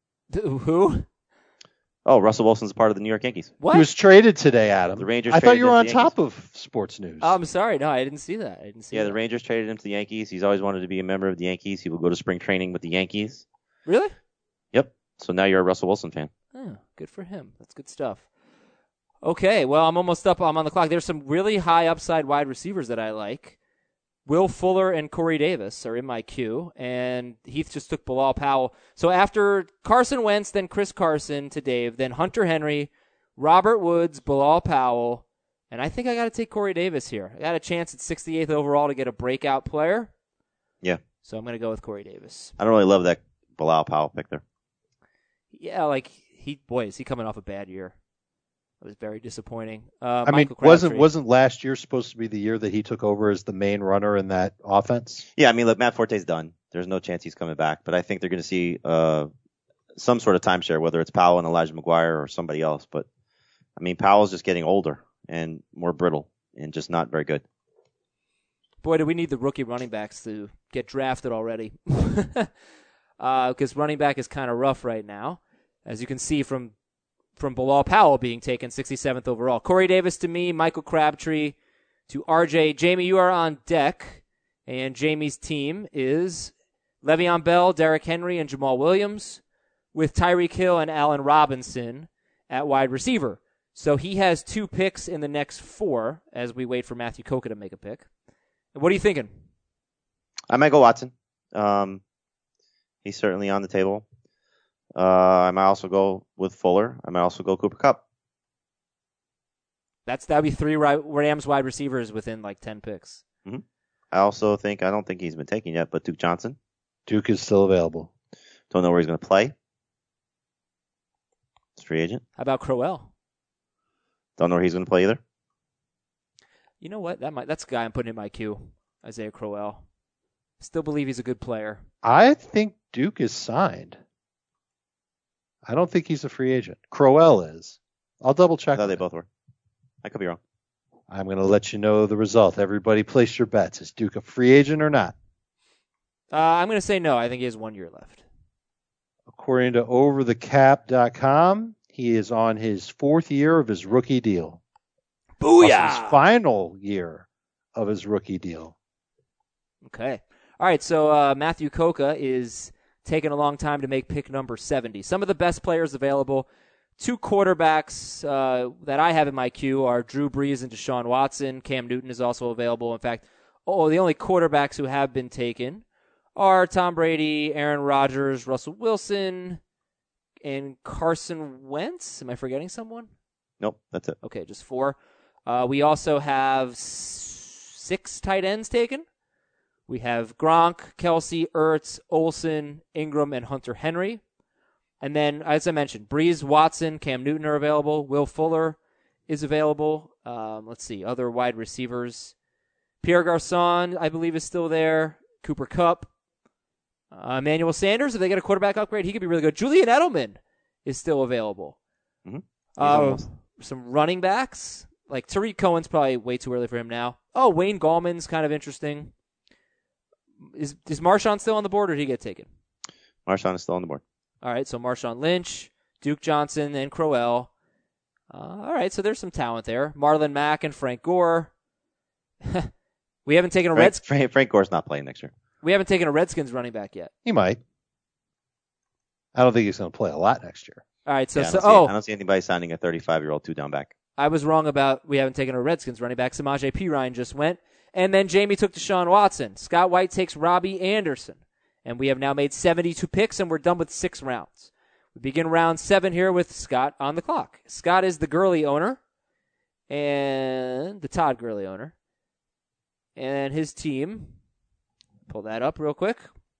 Who? Oh, Russell Wilson's part of the New York Yankees. What? He was traded today, Adam. The Rangers I thought traded you were him on to the top Yankees. of sports news. Oh, I'm sorry. No, I didn't see that. I didn't see Yeah, that. the Rangers traded him to the Yankees. He's always wanted to be a member of the Yankees. He will go to spring training with the Yankees. Really? Yep. So now you're a Russell Wilson fan. Oh, good for him. That's good stuff. Okay, well, I'm almost up. I'm on the clock. There's some really high upside wide receivers that I like. Will Fuller and Corey Davis are in my queue, and Heath just took Bilal Powell. So after Carson Wentz, then Chris Carson to Dave, then Hunter Henry, Robert Woods, Bilal Powell, and I think I got to take Corey Davis here. I got a chance at sixty-eighth overall to get a breakout player. Yeah. So I'm going to go with Corey Davis. I don't really love that Bilal Powell pick there. Yeah, like, he, boy, is he coming off a bad year. It was very disappointing. Uh, I mean, Michael wasn't Crabtree. wasn't last year supposed to be the year that he took over as the main runner in that offense? Yeah, I mean, look, Matt Forte's done. There's no chance he's coming back, but I think they're going to see uh, some sort of timeshare, whether it's Powell and Elijah McGuire or somebody else. But, I mean, Powell's just getting older and more brittle and just not very good. Boy, do we need the rookie running backs to get drafted already. Because uh, running back is kind of rough right now, as you can see from from Bilal Powell being taken sixty-seventh overall. Corey Davis to me, Michael Crabtree to R J. Jamie, you are on deck, and Jamie's team is Le'Veon Bell, Derrick Henry, and Jamal Williams, with Tyreek Hill and Allen Robinson at wide receiver. So he has two picks in the next four as we wait for Matthew Coca to make a pick. What are you thinking? I might go Watson. Um, he's certainly on the table. Uh, I might also go with Fuller. I might also go Cooper Kupp. That's that'd be three Rams wide receivers within like ten picks. Mm-hmm. I also think I don't think he's been taken yet, but Duke Johnson. Duke is still available. Don't know where he's going to play. It's free agent. How about Crowell? Don't know where he's going to play either. You know what? That might that's a guy I'm putting in my queue. Isaiah Crowell. Still believe he's a good player. I think Duke is signed. I don't think he's a free agent. Crowell is. I'll double check. I thought they both were. I could be wrong. I'm going to let you know the result. Everybody place your bets. Is Duke a free agent or not? Uh, I'm going to say no. I think he has one year left. According to over the cap dot com, he is on his fourth year of his rookie deal. Booyah! His final year of his rookie deal. Okay. All right, so uh, Matthew Coca is taking a long time to make pick number seventy. Some of the best players available. Two quarterbacks uh, that I have in my queue are Drew Brees and Deshaun Watson. Cam Newton is also available. In fact, oh, the only quarterbacks who have been taken are Tom Brady, Aaron Rodgers, Russell Wilson, and Carson Wentz. Am I forgetting someone? Nope, that's it. Okay, just four. Uh, we also have s- six tight ends taken. We have Gronk, Kelsey, Ertz, Olsen, Ingram, and Hunter Henry. And then, as I mentioned, Breeze, Watson, Cam Newton are available. Will Fuller is available. Um, let's see, other wide receivers. Pierre Garçon, I believe, is still there. Cooper Kupp. Uh, Emmanuel Sanders, if they get a quarterback upgrade, he could be really good. Julian Edelman is still available. Mm-hmm. Uh, some running backs. Like Tariq Cohen's probably way too early for him now. Oh, Wayne Gallman's kind of interesting. Is is Marshawn still on the board, or did he get taken? Marshawn is still on the board. All right, so Marshawn Lynch, Duke Johnson, and Crowell. Uh, all right, so there's some talent there. Marlon Mack and Frank Gore. we haven't taken a Frank, Reds- Frank, Frank Gore's not playing next year. We haven't taken a Redskins running back yet. He might. I don't think he's going to play a lot next year. All right, so, Yeah, I so don't see- oh, I don't see anybody signing a thirty-five-year-old two-down back. I was wrong about we haven't taken a Redskins running back. Samaje Perine just went. And then Jamie took Deshaun Watson. Scott White takes Robbie Anderson. And we have now made seventy-two picks, and we're done with six rounds. We begin round seven here with Scott on the clock. Scott is the Gurley owner and the Todd Gurley owner. And his team, pull that up real quick.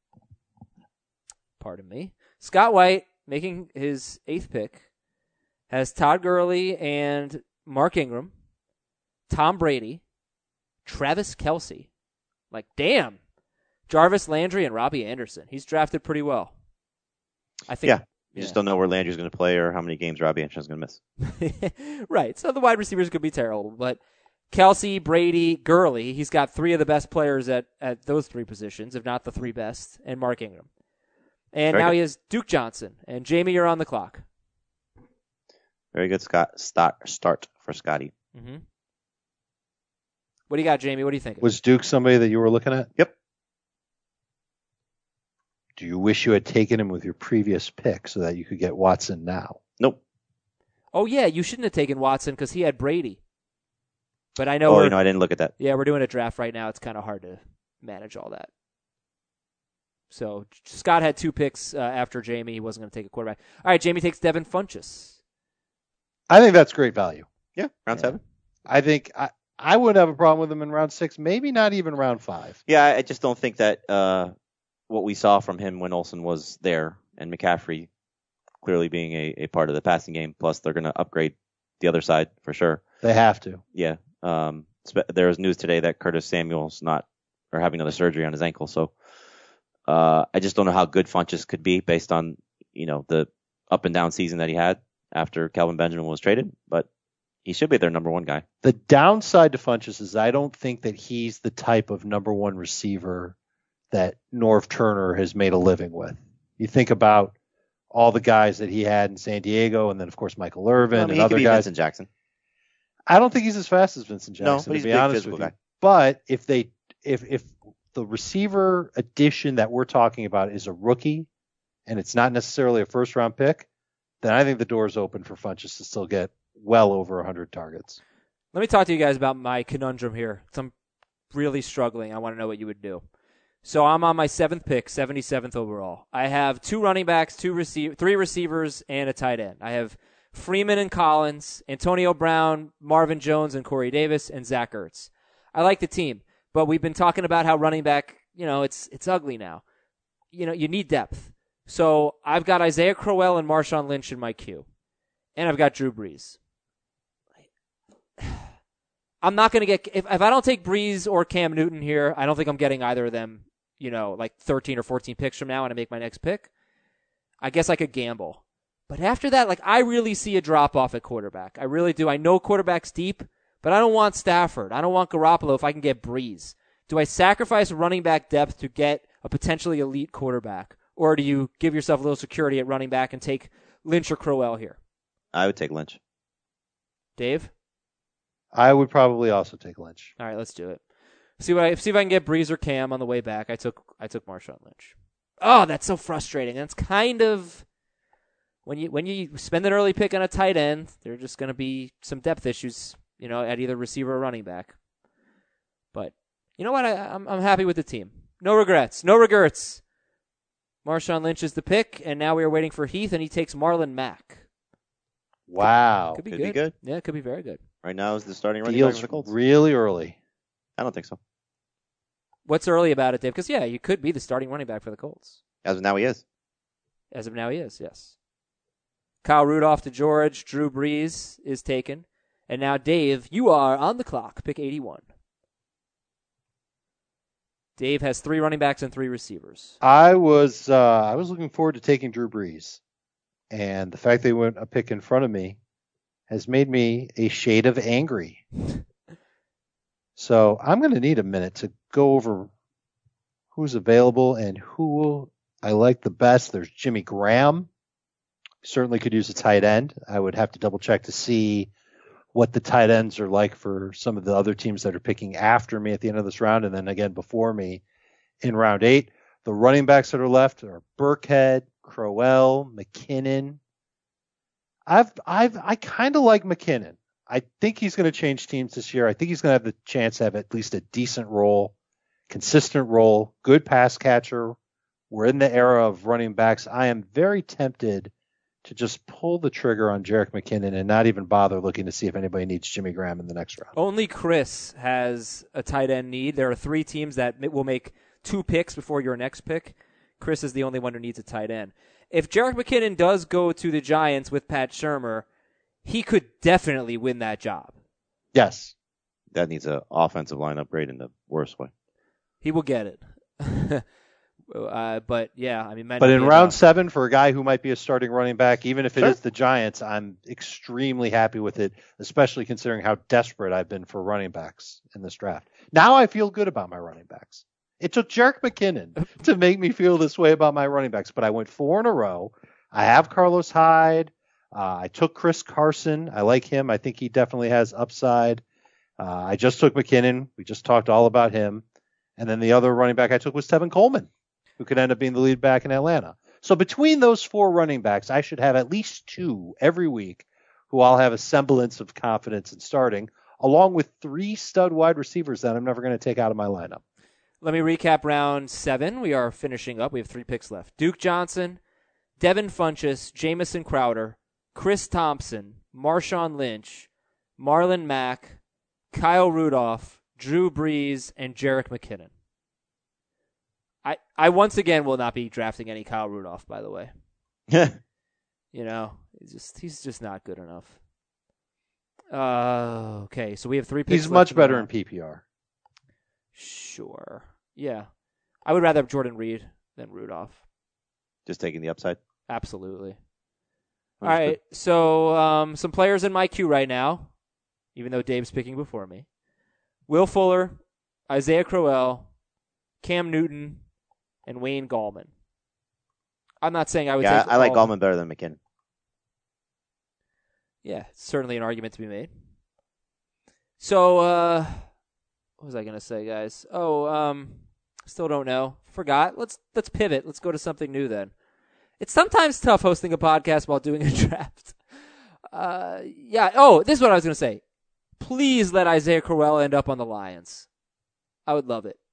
Pardon me. Scott White, making his eighth pick, has Todd Gurley and Mark Ingram, Tom Brady, Travis Kelce. Like, damn. Jarvis Landry and Robbie Anderson. He's drafted pretty well. I think. Yeah. You yeah. just don't know where Landry's going to play or how many games Robbie Anderson's going to miss. Right. So the wide receivers could be terrible. But Kelce, Brady, Gurley, he's got three of the best players at, at those three positions, if not the three best, and Mark Ingram. And Very now good. he has Duke Johnson. And Jamie, you're on the clock. Very good Scott start, start for Scotty. Mm-hmm. What do you got, Jamie? What do you think? Was Duke somebody that you were looking at? Yep. Do you wish you had taken him with your previous pick so that you could get Watson now? Nope. Oh, yeah, you shouldn't have taken Watson because he had Brady. But I know Oh, we're, you know, I didn't look at that. yeah, we're doing a draft right now. It's kind of hard to manage all that. So Scott had two picks uh, after Jamie. He wasn't going to take a quarterback. All right, Jamie takes Devin Funchess. I think that's great value. Yeah, round Yeah. seven. I think I, I would have a problem with him in round six, maybe not even round five. Yeah, I just don't think that uh, what we saw from him when Olsen was there and McCaffrey clearly being a, a part of the passing game, plus they're going to upgrade the other side for sure. They have to. Yeah. Um, spe- there was news today that Curtis Samuel's not, or having another surgery on his ankle. So uh, I just don't know how good Funchess could be based on, you know, the up and down season that he had after Kelvin Benjamin was traded. But he should be their number one guy. The downside to Funchess is I don't think that he's the type of number one receiver that Norv Turner has made a living with. You think about all the guys that he had in San Diego, and then of course Michael Irvin I mean, and he other could be guys. Vincent Jackson. I don't think he's as fast as Vincent No, Jackson, but he's to a be big honest physical with you. guy. But if they, if if the receiver addition that we're talking about is a rookie, and it's not necessarily a first round pick, then I think the door's open for Funchess to still get well over one hundred targets. Let me talk to you guys about my conundrum here. I'm really struggling. I want to know what you would do. So I'm on my seventh pick, seventy-seventh overall. I have two running backs, two receive, three receivers, and a tight end. I have Freeman and Collins, Antonio Brown, Marvin Jones, and Corey Davis, and Zach Ertz. I like the team, but we've been talking about how running back, you know, it's it's ugly now. You know, you need depth. So I've got Isaiah Crowell and Marshawn Lynch in my queue, and I've got Drew Brees. I'm not going to get if if I don't take Brees or Cam Newton here, I don't think I'm getting either of them. You know, like thirteen or fourteen picks from now, and I make my next pick. I guess I could gamble. But after that, like, I really see a drop-off at quarterback. I really do. I know quarterback's deep, but I don't want Stafford. I don't want Garoppolo if I can get Breeze. Do I sacrifice running back depth to get a potentially elite quarterback? Or do you give yourself a little security at running back and take Lynch or Crowell here? I would take Lynch. Dave? I would probably also take Lynch. All right, let's do it. See what I see if I can get Breeze or Cam on the way back. I took I took Marshawn Lynch. Oh, that's so frustrating. That's kind of when you when you spend an early pick on a tight end, there are just going to be some depth issues, you know, at either receiver or running back. But you know what? I, I'm I'm happy with the team. No regrets. No regrets. Marshawn Lynch is the pick, and now we are waiting for Heath, and he takes Marlon Mack. Wow. Could be, Could good. be good. Yeah, it could be very good. Right now is the starting running back Feels for the Colts. really early. I don't think so. What's early about it, Dave? Because, yeah, you could be the starting running back for the Colts. As of now, he is. As of now, he is, yes. Kyle Rudolph to George. Drew Brees is taken. And now, Dave, you are on the clock. Pick eighty-one. Dave has three running backs and three receivers. I was uh, I was looking forward to taking Drew Brees, and the fact they went a pick in front of me has made me a shade of angry. So I'm going to need a minute to go over who's available and who I like the best. There's Jimmy Graham. Certainly could use a tight end. I would have to double check to see what the tight ends are like for some of the other teams that are picking after me at the end of this round, and then again before me in round eight. The running backs that are left are Burkhead, Crowell, McKinnon. I've, I've, I kind of like McKinnon. I think he's going to change teams this year. I think he's going to have the chance to have at least a decent role, consistent role, good pass catcher. We're in the era of running backs. I am very tempted to just pull the trigger on Jerick McKinnon and not even bother looking to see if anybody needs Jimmy Graham in the next round. Only Chris has a tight end need. There are three teams that will make two picks before your next pick. Chris is the only one who needs a tight end. If Jerick McKinnon does go to the Giants with Pat Shurmur, he could definitely win that job. Yes. That needs an offensive line upgrade in the worst way. He will get it. Uh, but yeah, I mean, but in round enough. seven for a guy who might be a starting running back, even if it sure. is the Giants, I'm extremely happy with it, especially considering how desperate I've been for running backs in this draft. Now I feel good about my running backs. It took Jerick McKinnon to make me feel this way about my running backs, but I went four in a row. I have Carlos Hyde. Uh, I took Chris Carson. I like him. I think he definitely has upside. Uh, I just took McKinnon. We just talked all about him. And then the other running back I took was Tevin Coleman, who could end up being the lead back in Atlanta. So between those four running backs, I should have at least two every week who I'll have a semblance of confidence in starting, along with three stud wide receivers that I'm never going to take out of my lineup. Let me recap round seven. We are finishing up. We have three picks left. Duke Johnson, Devin Funchess, Jamison Crowder, Chris Thompson, Marshawn Lynch, Marlon Mack, Kyle Rudolph, Drew Brees, and Jerick McKinnon. I, I once again will not be drafting any Kyle Rudolph, by the way. You know, he's just he's just not good enough. Uh, okay, so we have three picks. He's much left better now. in P P R. Sure. Yeah. I would rather have Jordan Reed than Rudolph. Just taking the upside. Absolutely. Understood. All right, so um, some players in my queue right now, even though Dave's picking before me. Will Fuller, Isaiah Crowell, Cam Newton, and Wayne Gallman. I'm not saying I would Yeah, take I like all- Gallman better than McKinnon. Yeah, certainly an argument to be made. So, uh, what was I going to say, guys? Oh, um, still don't know. Forgot. Let's let's pivot. Let's go to something new then. It's sometimes tough hosting a podcast while doing a draft. Uh, yeah. Oh, this is what I was going to say. Please let Isaiah Crowell end up on the Lions. I would love it.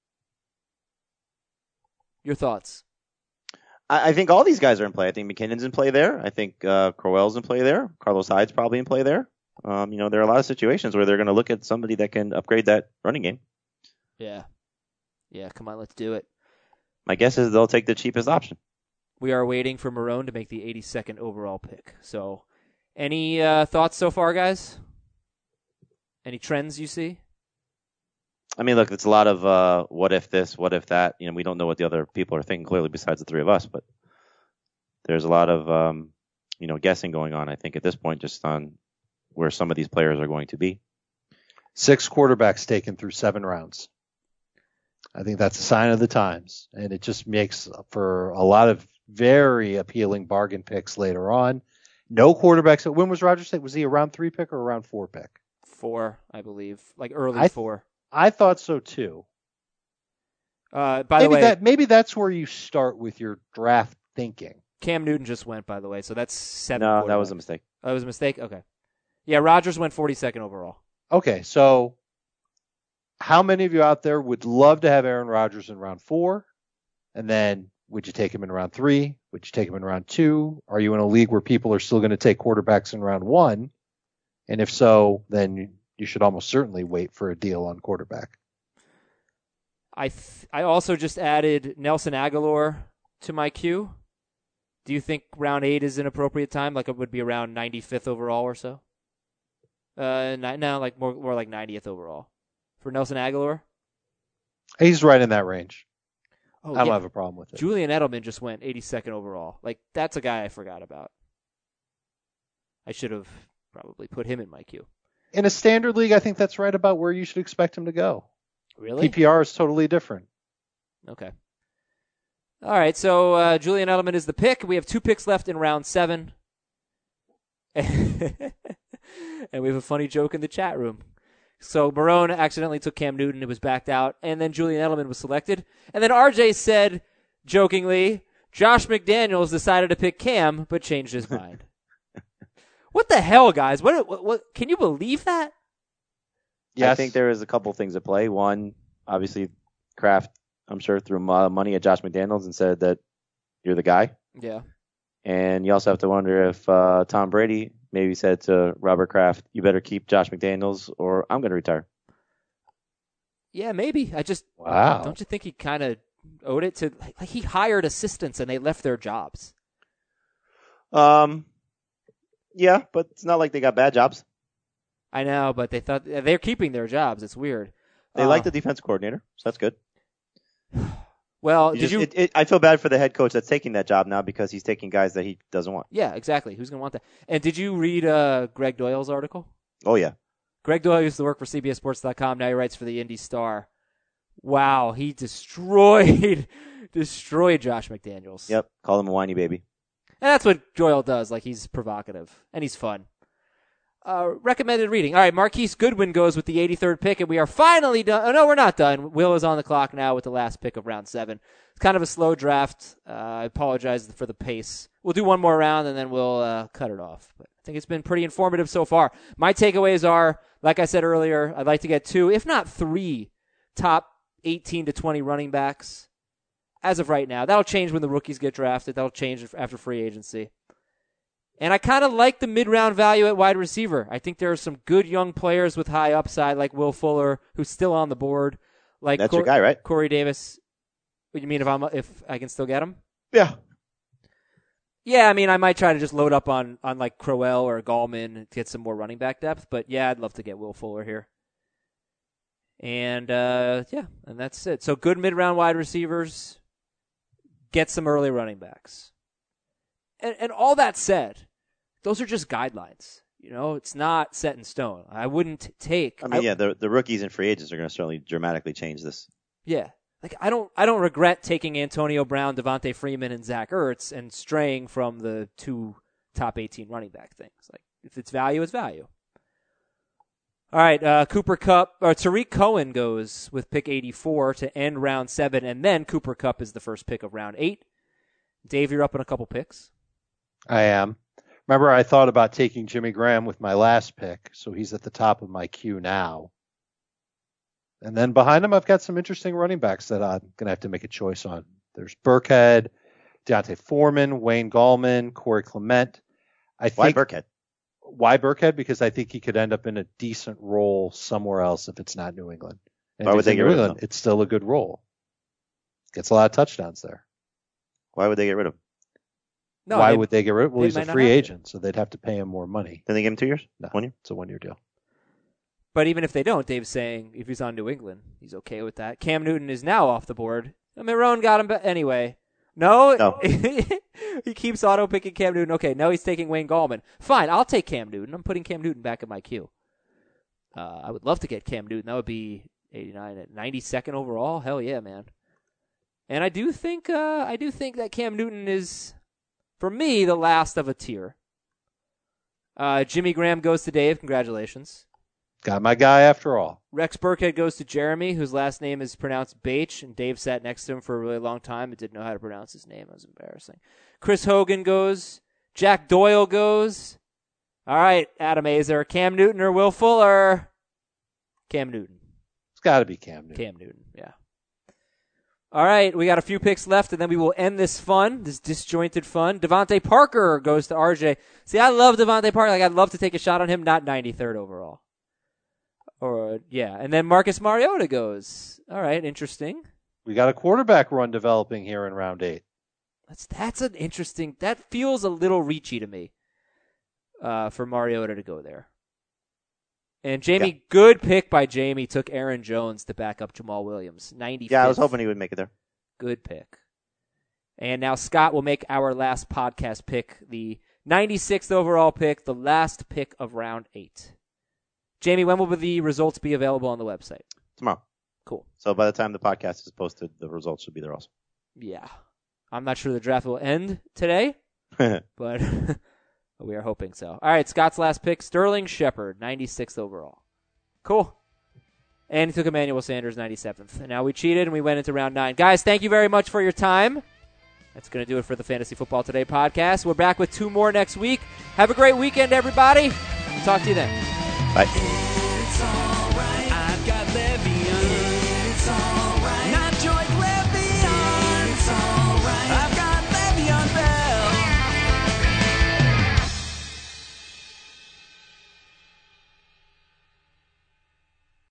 Your thoughts? I, I think all these guys are in play. I think McKinnon's in play there. I think uh, Crowell's in play there. Carlos Hyde's probably in play there. Um, you know, there are a lot of situations where they're going to look at somebody that can upgrade that running game. Yeah. Yeah, come on, let's do it. My guess is they'll take the cheapest option. We are waiting for Marone to make the eighty-second overall pick. So, any uh, thoughts so far, guys? Any trends you see? I mean, look, it's a lot of uh, what if this, what if that. You know, we don't know what the other people are thinking clearly besides the three of us, but there's a lot of, um, you know, guessing going on, I think, at this point, just on where some of these players are going to be. Six quarterbacks taken through seven rounds. I think that's a sign of the times, and it just makes for a lot of very appealing bargain picks later on. No quarterbacks. When was Rodgers State? Was he a round three pick or a round four pick? Four, I believe. Like early I, four. I thought so too. Uh, by maybe the way, that maybe that's where you start with your draft thinking. Cam Newton just went, by the way, so that's seven. No, that was a mistake. Oh, that was a mistake? Okay. Yeah, Rodgers went forty-second overall. Okay, so how many of you out there would love to have Aaron Rodgers in round four and then Would you take him in round three? Would you take him in round two? Are you in a league where people are still going to take quarterbacks in round one? And if so, then you should almost certainly wait for a deal on quarterback. I th- I also just added Nelson Aguilar to my queue. Do you think round eight is an appropriate time? Like it would be around ninety-fifth overall or so? Uh, no, like more more like ninetieth overall for Nelson Aguilar. He's right in that range. Oh, I don't yeah. have a problem with it. Julian Edelman just went eighty-second overall. Like that's a guy I forgot about. I should have probably put him in my queue. In a standard league, I think that's right about where you should expect him to go. Really? P P R is totally different. Okay. All right, so uh, Julian Edelman is the pick. We have two picks left in round seven. And we have a funny joke in the chat room. So Marone accidentally took Cam Newton. It was backed out. And then Julian Edelman was selected. And then R J said, jokingly, Josh McDaniels decided to pick Cam, but changed his mind. What the hell, guys? What, what, what? Can you believe that? Yes. I think there is a couple things at play. One, obviously, Kraft, I'm sure, threw money at Josh McDaniels and said that you're the guy. Yeah. And you also have to wonder if uh, Tom Brady maybe said to Robert Kraft, you better keep Josh McDaniels or I'm going to retire. Yeah, maybe. I just, Wow. Don't you think he kind of owed it to, like, he hired assistants and they left their jobs? Um, yeah, but it's not like they got bad jobs. I know, but they thought they're keeping their jobs. It's weird. They uh, like the defense coordinator, so that's good. Well, You did just, you? it, it, I feel bad for the head coach that's taking that job now because he's taking guys that he doesn't want. Yeah, exactly. Who's going to want that? And did you read uh, Greg Doyle's article? Oh, yeah. Greg Doyle used to work for C B S Sports dot com. Now he writes for the Indy Star. Wow, he destroyed, destroyed Josh McDaniels. Yep. Call him a whiny baby. And that's what Doyle does. Like, he's provocative and he's fun. Uh, recommended reading. All right, Marquise Goodwin goes with the eighty-third pick, and we are finally done. Oh, no, we're not done. Will is on the clock now with the last pick of round seven. It's kind of a slow draft. Uh, I apologize for the pace. We'll do one more round, and then we'll uh, cut it off. But I think it's been pretty informative so far. My takeaways are, like I said earlier, I'd like to get two, if not three, top eighteen to twenty running backs as of right now. That'll change when the rookies get drafted. That'll change after free agency. And I kind of like the mid-round value at wide receiver. I think there are some good young players with high upside, like Will Fuller, who's still on the board. Like That's Cor- your guy, right? Corey Davis. What do you mean if I'm if I can still get him? Yeah. Yeah, I mean I might try to just load up on on like Crowell or Gallman to get some more running back depth. But yeah, I'd love to get Will Fuller here. And uh, yeah, and that's it. So good mid-round wide receivers. Get some early running backs. And, and all that said, those are just guidelines. You know, it's not set in stone. I wouldn't take. I mean, I, yeah, the the rookies and free agents are going to certainly dramatically change this. Yeah, like I don't, I don't regret taking Antonio Brown, Devontae Freeman, and Zach Ertz and straying from the two top eighteen running back things. Like if it's value, it's value. All right, uh, Cooper Kupp or Tariq Cohen goes with pick eighty-four to end round seven, and then Cooper Kupp is the first pick of round eight. Dave, you're up in a couple picks. I am. Remember, I thought about taking Jimmy Graham with my last pick, so he's at the top of my queue now. And then behind him, I've got some interesting running backs that I'm going to have to make a choice on. There's Burkhead, Deontay Foreman, Wayne Gallman, Corey Clement. I Why think, Burkhead? Why Burkhead? Because I think he could end up in a decent role somewhere else if it's not New England. And Why if would it's they in get New rid of England, him? it's still a good role. Gets a lot of touchdowns there. Why would they get rid of him? No, Why they- would they get rid of him? Well, they he's a might not free have to. agent, so they'd have to pay him more money. Then they give him two years? No, One year? it's a one-year deal. But even if they don't, Dave's saying if he's on New England, he's okay with that. Cam Newton is now off the board. Marone got him, but anyway. No, No. he keeps auto picking Cam Newton. Okay, now he's taking Wayne Gallman. Fine, I'll take Cam Newton. I'm putting Cam Newton back in my queue. Uh, I would love to get Cam Newton. That would be eighty-nine at ninety-second overall. Hell yeah, man. And I do think uh, I do think that Cam Newton is, for me, the last of a tier. Uh, Jimmy Graham goes to Dave. Congratulations. Got my guy after all. Rex Burkhead goes to Jeremy, whose last name is pronounced Bache, and Dave sat next to him for a really long time and didn't know how to pronounce his name. It was embarrassing. Chris Hogan goes. Jack Doyle goes. All right, Adam Azer. Cam Newton or Will Fuller? Cam Newton. It's got to be Cam Newton. Cam Newton, yeah. All right, we got a few picks left, and then we will end this fun, this disjointed fun. Devontae Parker goes to R J. See, I love Devontae Parker. Like, I'd love to take a shot on him, not ninety-third overall. Or, yeah, and then Marcus Mariota goes. All right, interesting. We got a quarterback run developing here in round eight. That's that's an interesting, that feels a little reachy to me uh, for Mariota to go there. And Jamie, yeah. Good pick by Jamie, took Aaron Jones to back up Jamal Williams. ninety-fifth. Yeah, I was hoping he would make it there. Good pick. And now Scott will make our last podcast pick, the ninety-sixth overall pick, the last pick of round eight. Jamie, when will the results be available on the website? Tomorrow. Cool. So by the time the podcast is posted, the results should be there also. Yeah. I'm not sure the draft will end today, but... We are hoping so. All right, Scott's last pick, Sterling Shepard, ninety-sixth overall. Cool. And he took Emmanuel Sanders, ninety-seventh. And now we cheated and we went into round nine. Guys, thank you very much for your time. That's going to do it for the Fantasy Football Today podcast. We're back with two more next week. Have a great weekend, everybody. Talk to you then. Bye.